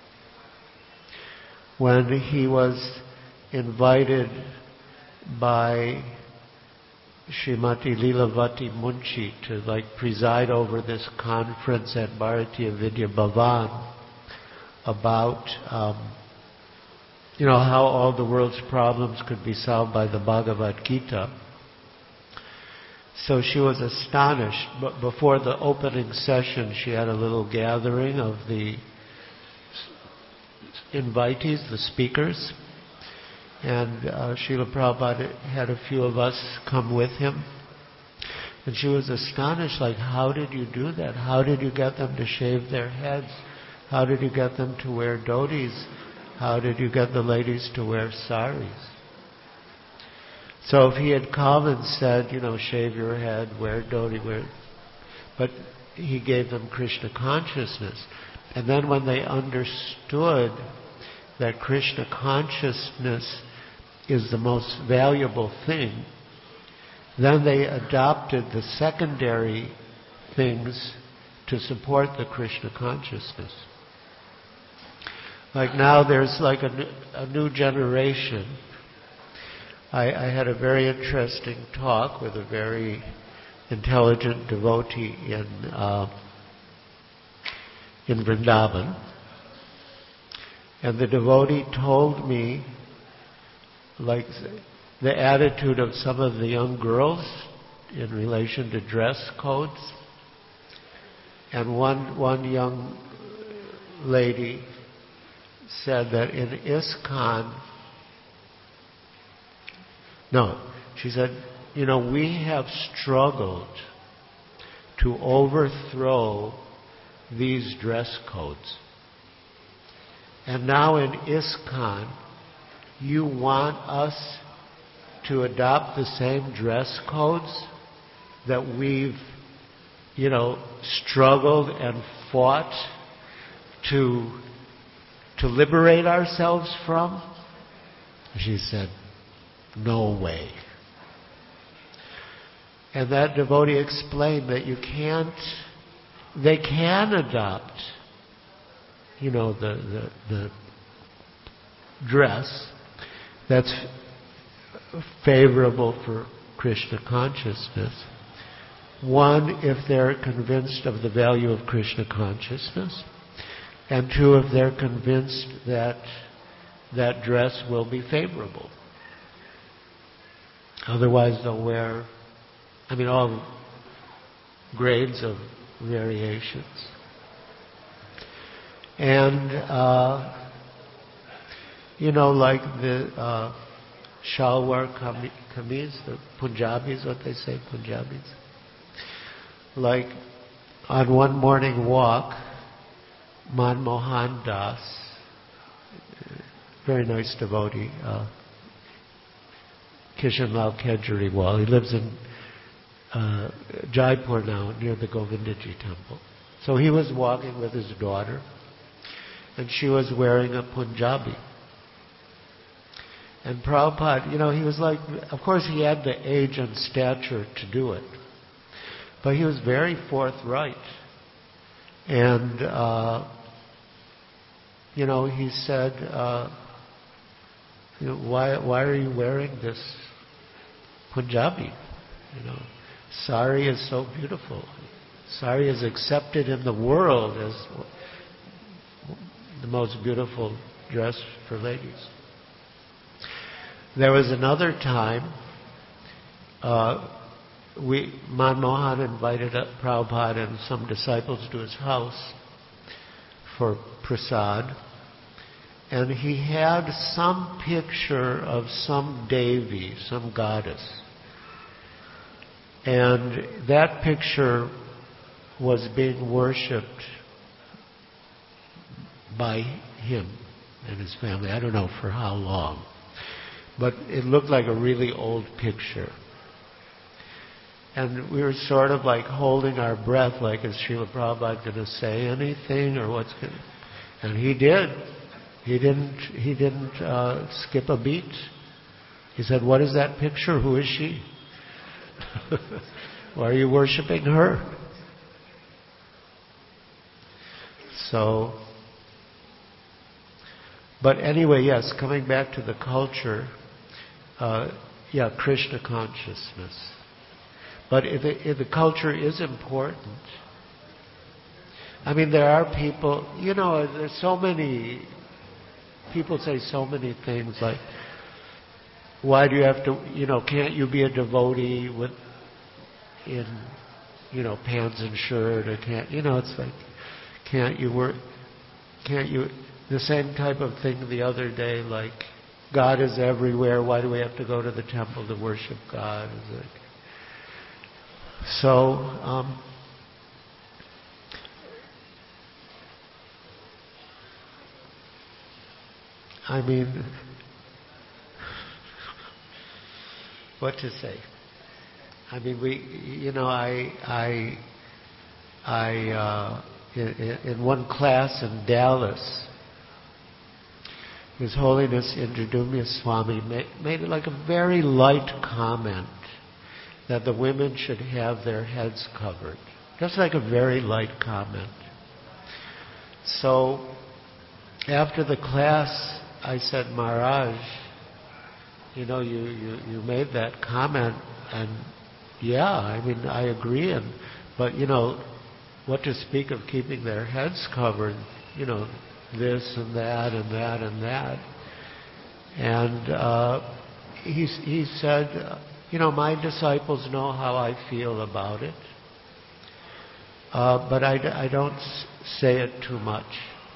When he was invited by Srimati Lilavati Munshi to like preside over this conference at Bharatiya Vidya Bhavan about, um, you know, how all the world's problems could be solved by the Bhagavad Gita. So she was astonished, but before the opening session she had a little gathering of the invitees, the speakers, and uh, Srila Prabhupada had a few of us come with him. And she was astonished, like, how did you do that? How did you get them to shave their heads? How did you get them to wear dhotis? How did you get the ladies to wear saris? So if he had come and said, you know, shave your head, wear dhoti, wear... But he gave them Krishna consciousness. And then when they understood that Krishna consciousness is the most valuable thing, then they adopted the secondary things to support the Krishna consciousness. Like now there's like a, a new generation. I, I had a very interesting talk with a very intelligent devotee in uh, in Vrindavan, and the devotee told me, like, the attitude of some of the young girls in relation to dress codes. And one one young lady said that in ISKCON, no, she said, you know, we have struggled to overthrow these dress codes. And now in ISKCON, you want us to adopt the same dress codes that we've, you know, struggled and fought to to liberate ourselves from? She said, no way. And that devotee explained that you can't, they can adopt, you know, the, the, the dress that's favorable for Krishna consciousness. One, if they're convinced of the value of Krishna consciousness. And two, if they're convinced that that dress will be favorable. Otherwise they'll wear, I mean, all grades of variations. And, uh, you know, like the uh, shalwar kameez, the Punjabis, what they say, Punjabis. Like, on one morning walk, Manmohan Das, very nice devotee, uh, Kishanlal Kejriwal, he lives in uh, Jaipur now, near the Govindaji temple. So he was walking with his daughter, and she was wearing a Punjabi. And Prabhupada, you know, he was like, of course he had the age and stature to do it, but he was very forthright. And, uh, you know, he said, uh, you know, why, why are you wearing this Punjabi? You know, sari is so beautiful. Sari is accepted in the world as the most beautiful dress for ladies. There was another time, uh, we, Manmohan invited Prabhupada and some disciples to his house for prasad, and he had some picture of some Devi, some goddess. And that picture was being worshipped by him and his family. I don't know for how long. But it looked like a really old picture. And we were sort of like holding our breath, like, is Srila Prabhupada going to say anything, or what's going to... And he did. He didn't, he didn't uh, skip a beat. He said, what is that picture? Who is she? Why are you worshiping her? So, but anyway, yes, coming back to the culture, uh, yeah, Krishna consciousness. But if, it, if the culture is important, I mean, there are people, you know, there's so many, people say so many things like, why do you have to, you know, can't you be a devotee with, in, you know, pants and shirt, or can't, you know, it's like, can't you work, can't you, the same type of thing the other day, like, God is everywhere, why do we have to go to the temple to worship God? Is it? So, um, I mean, what to say? I mean, we, you know, I, I, I, uh, in, in one class in Dallas, His Holiness Indradumya Swami made, made like a very light comment that the women should have their heads covered. Just like a very light comment. So, after the class, I said, Maharaj, you know, you, you, you made that comment, and yeah, I mean, I agree, and, but, you know, what to speak of keeping their heads covered, you know, this and that and that and that. And uh, he, he said, you know, my disciples know how I feel about it, uh, but I, I don't say it too much.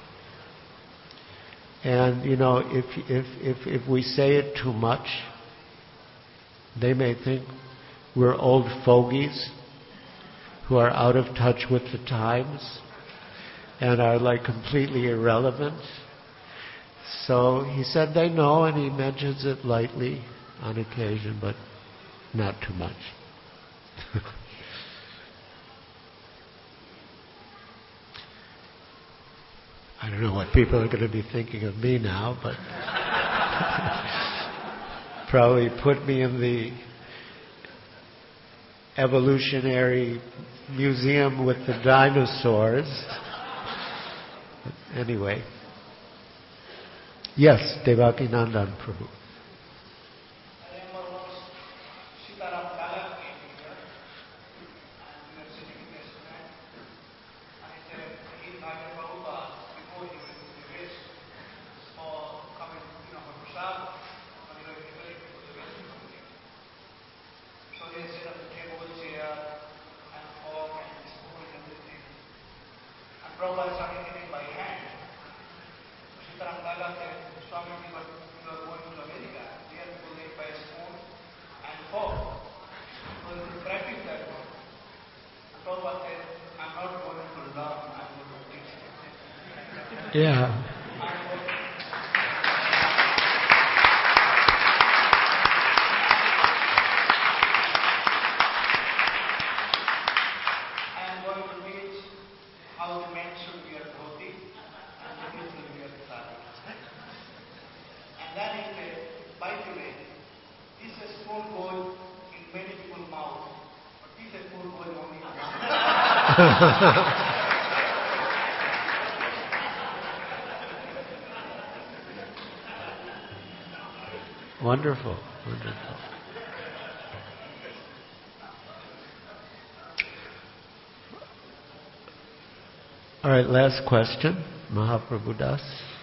And, you know, if, if, if, if we say it too much, they may think we're old fogies who are out of touch with the times and are like completely irrelevant. So he said they know, and he mentions it lightly on occasion, but not too much. I don't know what people are going to be thinking of me now, but probably put me in the evolutionary museum with the dinosaurs. But anyway. Yes, Devaki Nandan Prabhu. Yeah. I am going to teach how the men should wear dhoti and ladies will wear sari. And that is a, by the way, this spoon goes in many people's mouth, but this spoon goes only in one. Wonderful, wonderful. All right, last question, Mahaprabhu Das.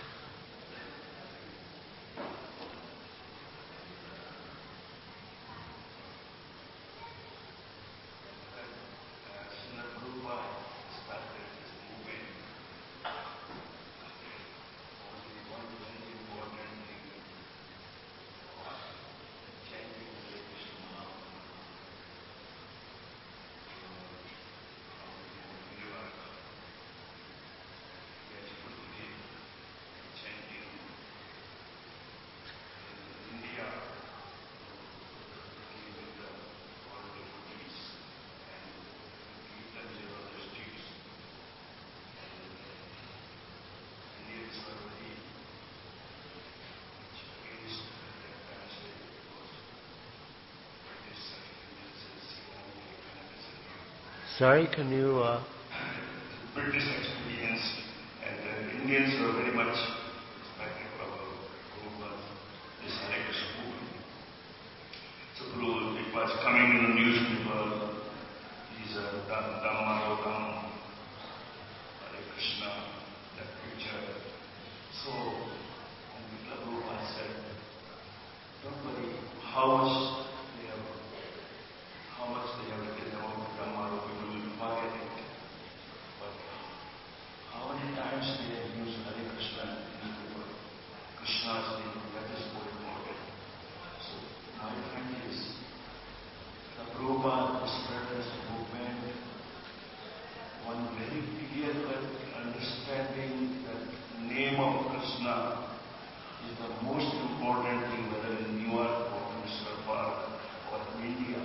Sorry, can you... Uh... British experience, and the Indians were very much respecting our Guru, this Hare Krishna movement. So Guru, it was coming in the newspaper, these are uh, Dhamma Rodam, Hare Krishna, that picture. So, and the Guru said, don't worry, how much they have, how much they have written about Dhamma Rodam. Forget it. But how many times they have used Hare Krishna in the world? Krishna's name, that is more important. So, my friend is, the Prabhupada spread this movement, one very clear understanding that the name of Krishna is the most important thing, whether in New York or Mister Park or in India.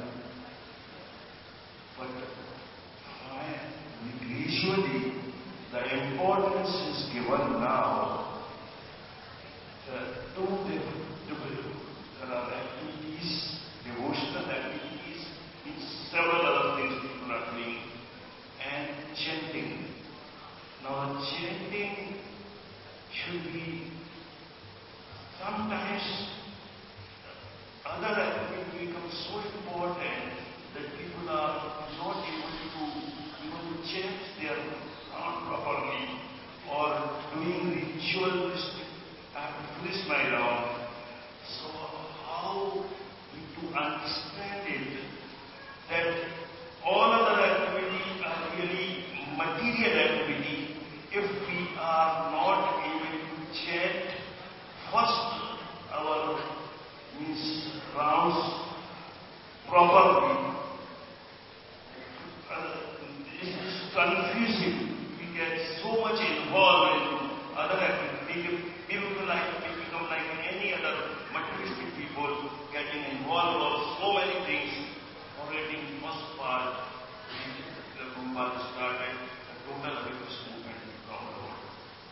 But usually, the importance is given now uh, to the, to, uh, activities, devotional activities, in several other things people are doing, and chanting. Now, chanting should be sometimes other activities become so important that people are not able to even chant their sound properly or doing ritualistic activities my around. So how to understand it that all other activities are really material activity if we are not able to chant first our means rounds properly. Uh, it's confusing. We get so much involved in other activities. People like we become like any other materialistic people, getting involved in so many things. Already in first part, the Prabhupada started a total Hare Krishna movement from the world.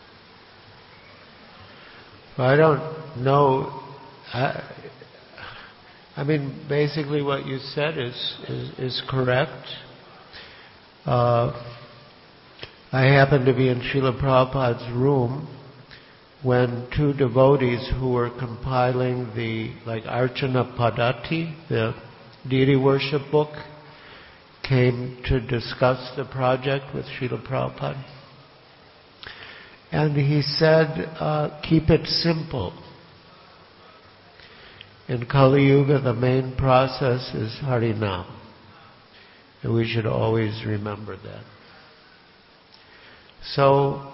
I don't know. I, I mean, basically what you said is is, is correct. Uh, I happened to be in Srila Prabhupada's room when two devotees who were compiling the, like, Archana Padati, the deity worship book, came to discuss the project with Srila Prabhupada. And he said, uh, keep it simple. In Kali Yuga, the main process is Harinam. And we should always remember that. So,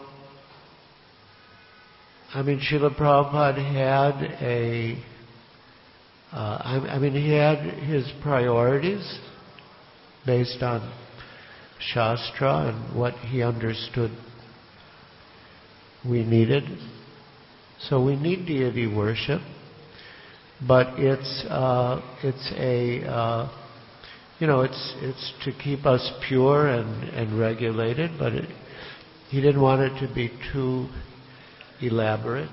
I mean, Srila Prabhupada had a, uh, I, I mean, he had his priorities based on Shastra and what he understood we needed. So we need deity worship, but it's uh, it's a uh, you know it's it's to keep us pure and, and regulated, but it, he didn't want it to be too elaborate.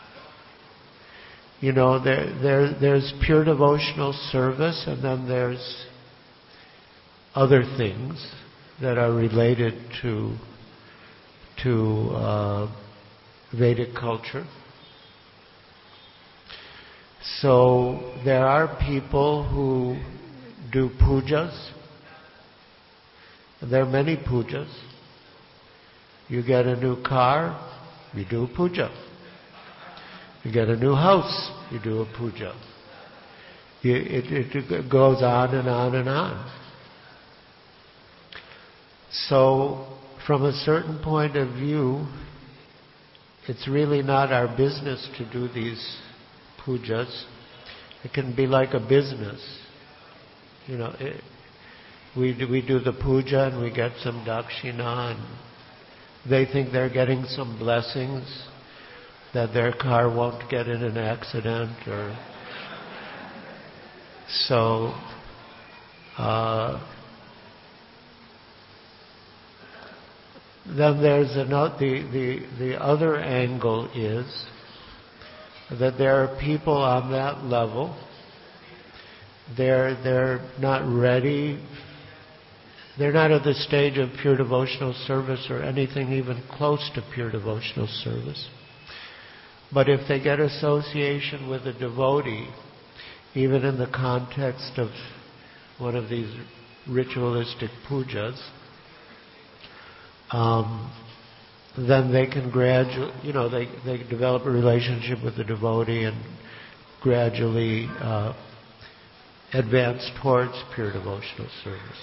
You know, there there there's pure devotional service, and then there's other things that are related to to uh, Vedic culture. So there are people who do pujas. There are many pujas. You get a new car, you do a puja. You get a new house, you do a puja. You, it, it goes on and on and on. So, from a certain point of view, it's really not our business to do these pujas. It can be like a business. You know, it, we, we do the puja and we get some dakshina, and they think they're getting some blessings, that their car won't get in an accident, or so uh, then there's another, the, the, the other angle is that there are people on that level. They're, they're not ready. They're not at the stage of pure devotional service or anything even close to pure devotional service. But if they get association with a devotee, even in the context of one of these ritualistic pujas, um, then they can gradually, you know, they, they develop a relationship with the devotee and gradually uh, advance towards pure devotional service.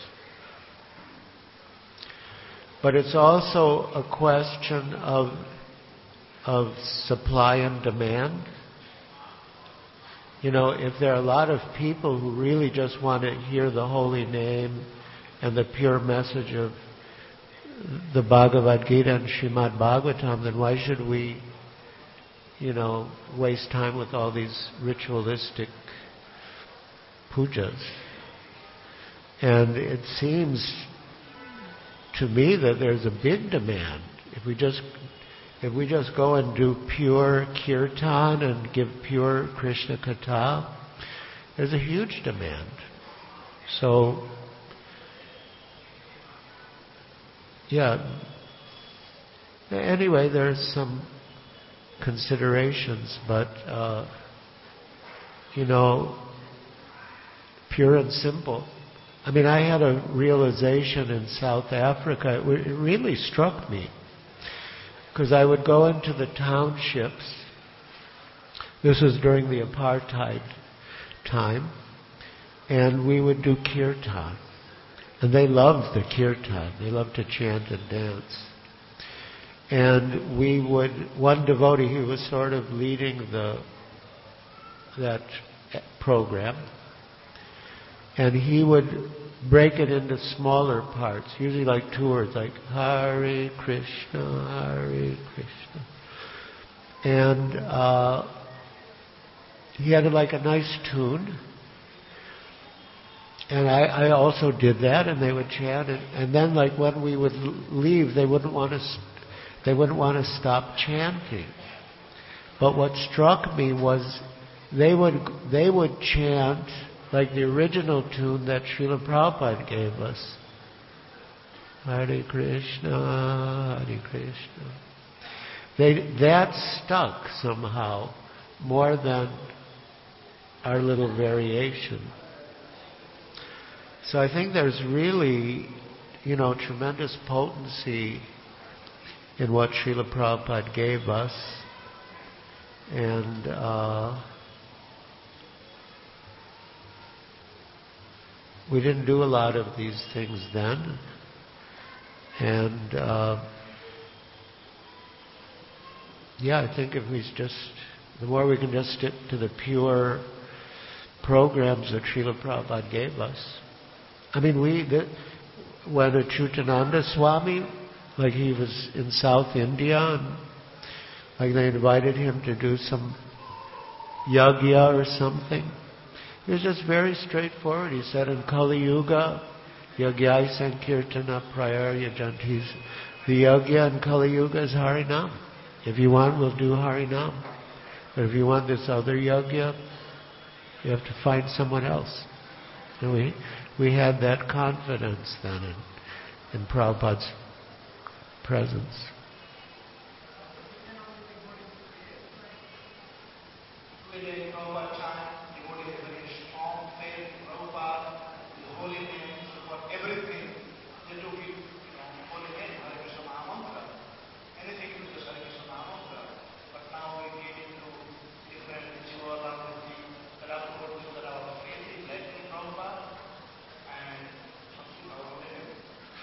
But it's also a question of of supply and demand. You know, if there are a lot of people who really just want to hear the holy name and the pure message of the Bhagavad Gita and Srimad Bhagavatam, then why should we, you know, waste time with all these ritualistic pujas? And it seems to me that there's a big demand. If we just If we just go and do pure kirtan and give pure Krishna Katha, there's a huge demand. So, yeah. Anyway, there's some considerations, but, uh, you know, pure and simple. I mean, I had a realization in South Africa. It really struck me. Because I would go into the townships. This was during the apartheid time. And we would do kirtan. And they loved the kirtan. They loved to chant and dance. And we would, one devotee, he was sort of leading the that program. And he would break it into smaller parts, usually like two words, like Hare Krishna, Hare Krishna. And uh, he had like a nice tune. And I, I also did that, and they would chant it. And then, like when we would leave, they wouldn't want to, they wouldn't want to stop chanting. But what struck me was they would they would chant like the original tune that Srila Prabhupada gave us. Hare Krishna, Hare Krishna. They, that stuck somehow more than our little variation. So I think there's really, you know, tremendous potency in what Srila Prabhupada gave us. And uh, we didn't do a lot of these things then. And uh, yeah, I think if we just, the more we can just stick to the pure programs that Srila Prabhupada gave us. I mean, we, the, when Achyutananda Swami, like he was in South India, and Like they invited him to do some yagya or something. He was just very straightforward. He said, in Kali Yuga, Yagyai Sankirtana Prayarya Jantis. The yagya in Kali Yuga is Harinam. If you want, we'll do Harinam. But if you want this other yagya, you have to find someone else. And we, we had that confidence then in, in Prabhupada's presence. Within Prabhupada time, devotee has a very strong faith in Prabhupada, in the holy name, so for everything, they took it, you know, holy name, Hare Krishna Mahamantra. Anything is just Hare Krishna Mahamantra. But now we get into different ritual activity that are going to that our faith is like in Prabhupada and something our name.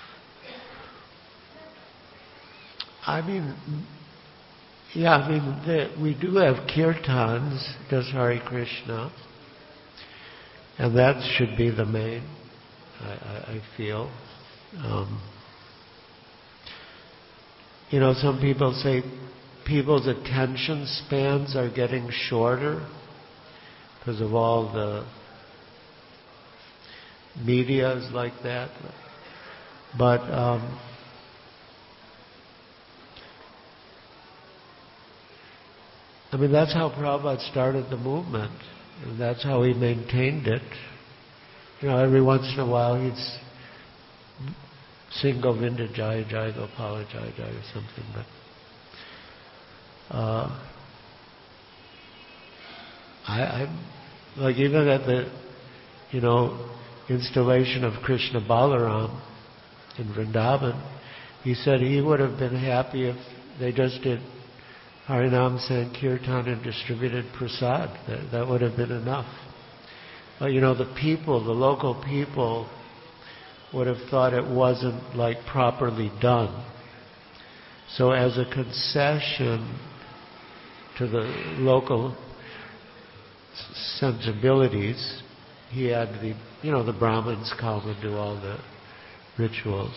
I mean, yeah, I mean, the, we do have kirtans, just Hare Krishna, and that should be the main, I, I, I feel. Um, you know, some people say people's attention spans are getting shorter because of all the medias like that. But um, I mean, that's how Prabhupada started the movement, and that's how he maintained it. You know, every once in a while he'd sing Govinda Jai Jai Gopala Jai Jai or something, but uh, I, I like even at the, you know, installation of Krishna Balaram in Vrindavan, he said he would have been happy if they just did Harinam Sankirtan and distributed prasad. That, that would have been enough. But you know, the people, the local people, would have thought it wasn't like properly done. So as a concession to the local sensibilities, he had the, you know, the Brahmins come and do all the rituals.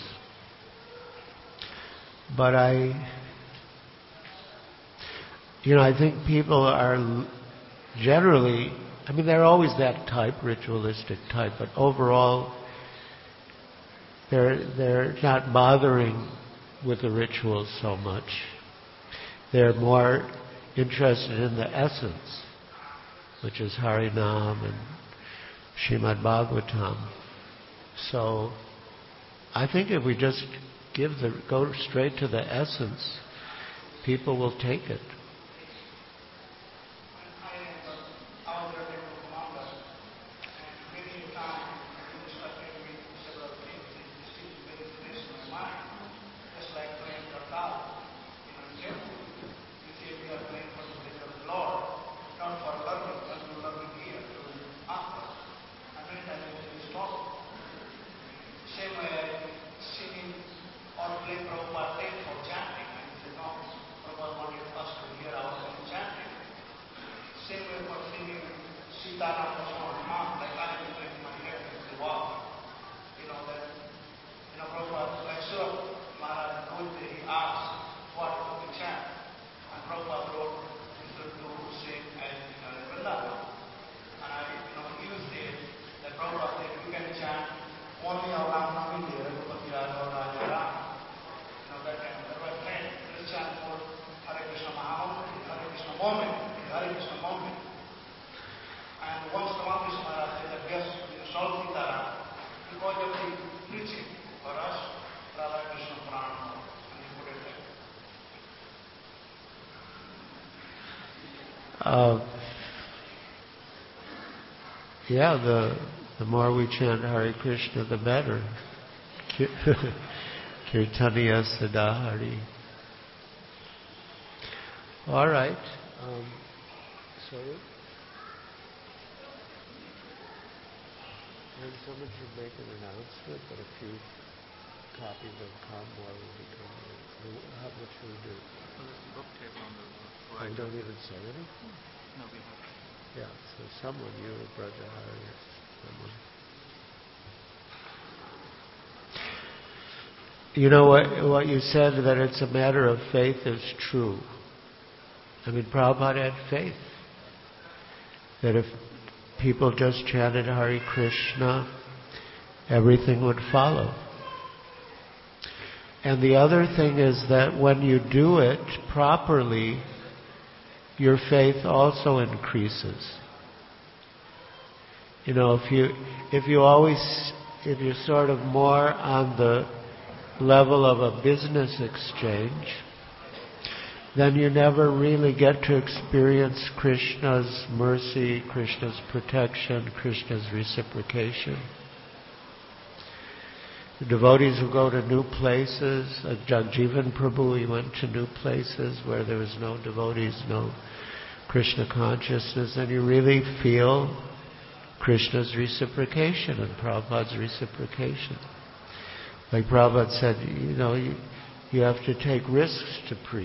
But I, you know, I think people are generally, I mean, they're always that type, ritualistic type, but overall, they're, they're not bothering with the rituals so much. They're more interested in the essence, which is Harinam and Srimad Bhagavatam. So, I think if we just give the, go straight to the essence, people will take it. Uh, yeah, the the more we chant Hare Krishna, the better. Kirtaniya Sadahari. All right. Um, sorry. And someone should make an announcement that a few copies of Kamwar will be coming in. How, what should we do? Well, there's a book table on the floor. Oh, we don't even say anything? No, we have. Yeah, so someone, you or Brother Hari, someone. You know what, what you said, that it's a matter of faith, is true. I mean, Prabhupada had faith that if people just chanted Hare Krishna, everything would follow. And the other thing is that when you do it properly, your faith also increases. You know, if you if you always if you're sort of more on the level of a business exchange, then you never really get to experience Krishna's mercy, Krishna's protection, Krishna's reciprocation. The devotees who go to new places, like Jagjivan Prabhu, he went to new places where there was no devotees, no Krishna consciousness, and you really feel Krishna's reciprocation and Prabhupada's reciprocation. Like Prabhupada said, you know, you, you have to take risks to preach.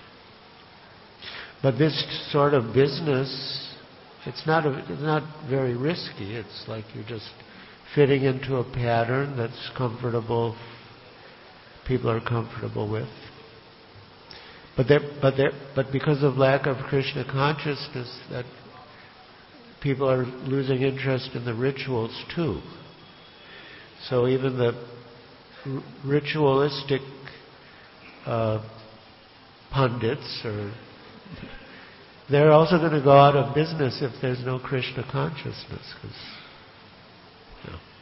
But this sort of business, it's not a, it's not very risky. It's like you're just fitting into a pattern that's comfortable, people are comfortable with. But there, but there, but because of lack of Krishna consciousness, that people are losing interest in the rituals too. So even the r- ritualistic uh, pundits, or they're also going to go out of business if there's no Krishna consciousness. 'Cause, you know.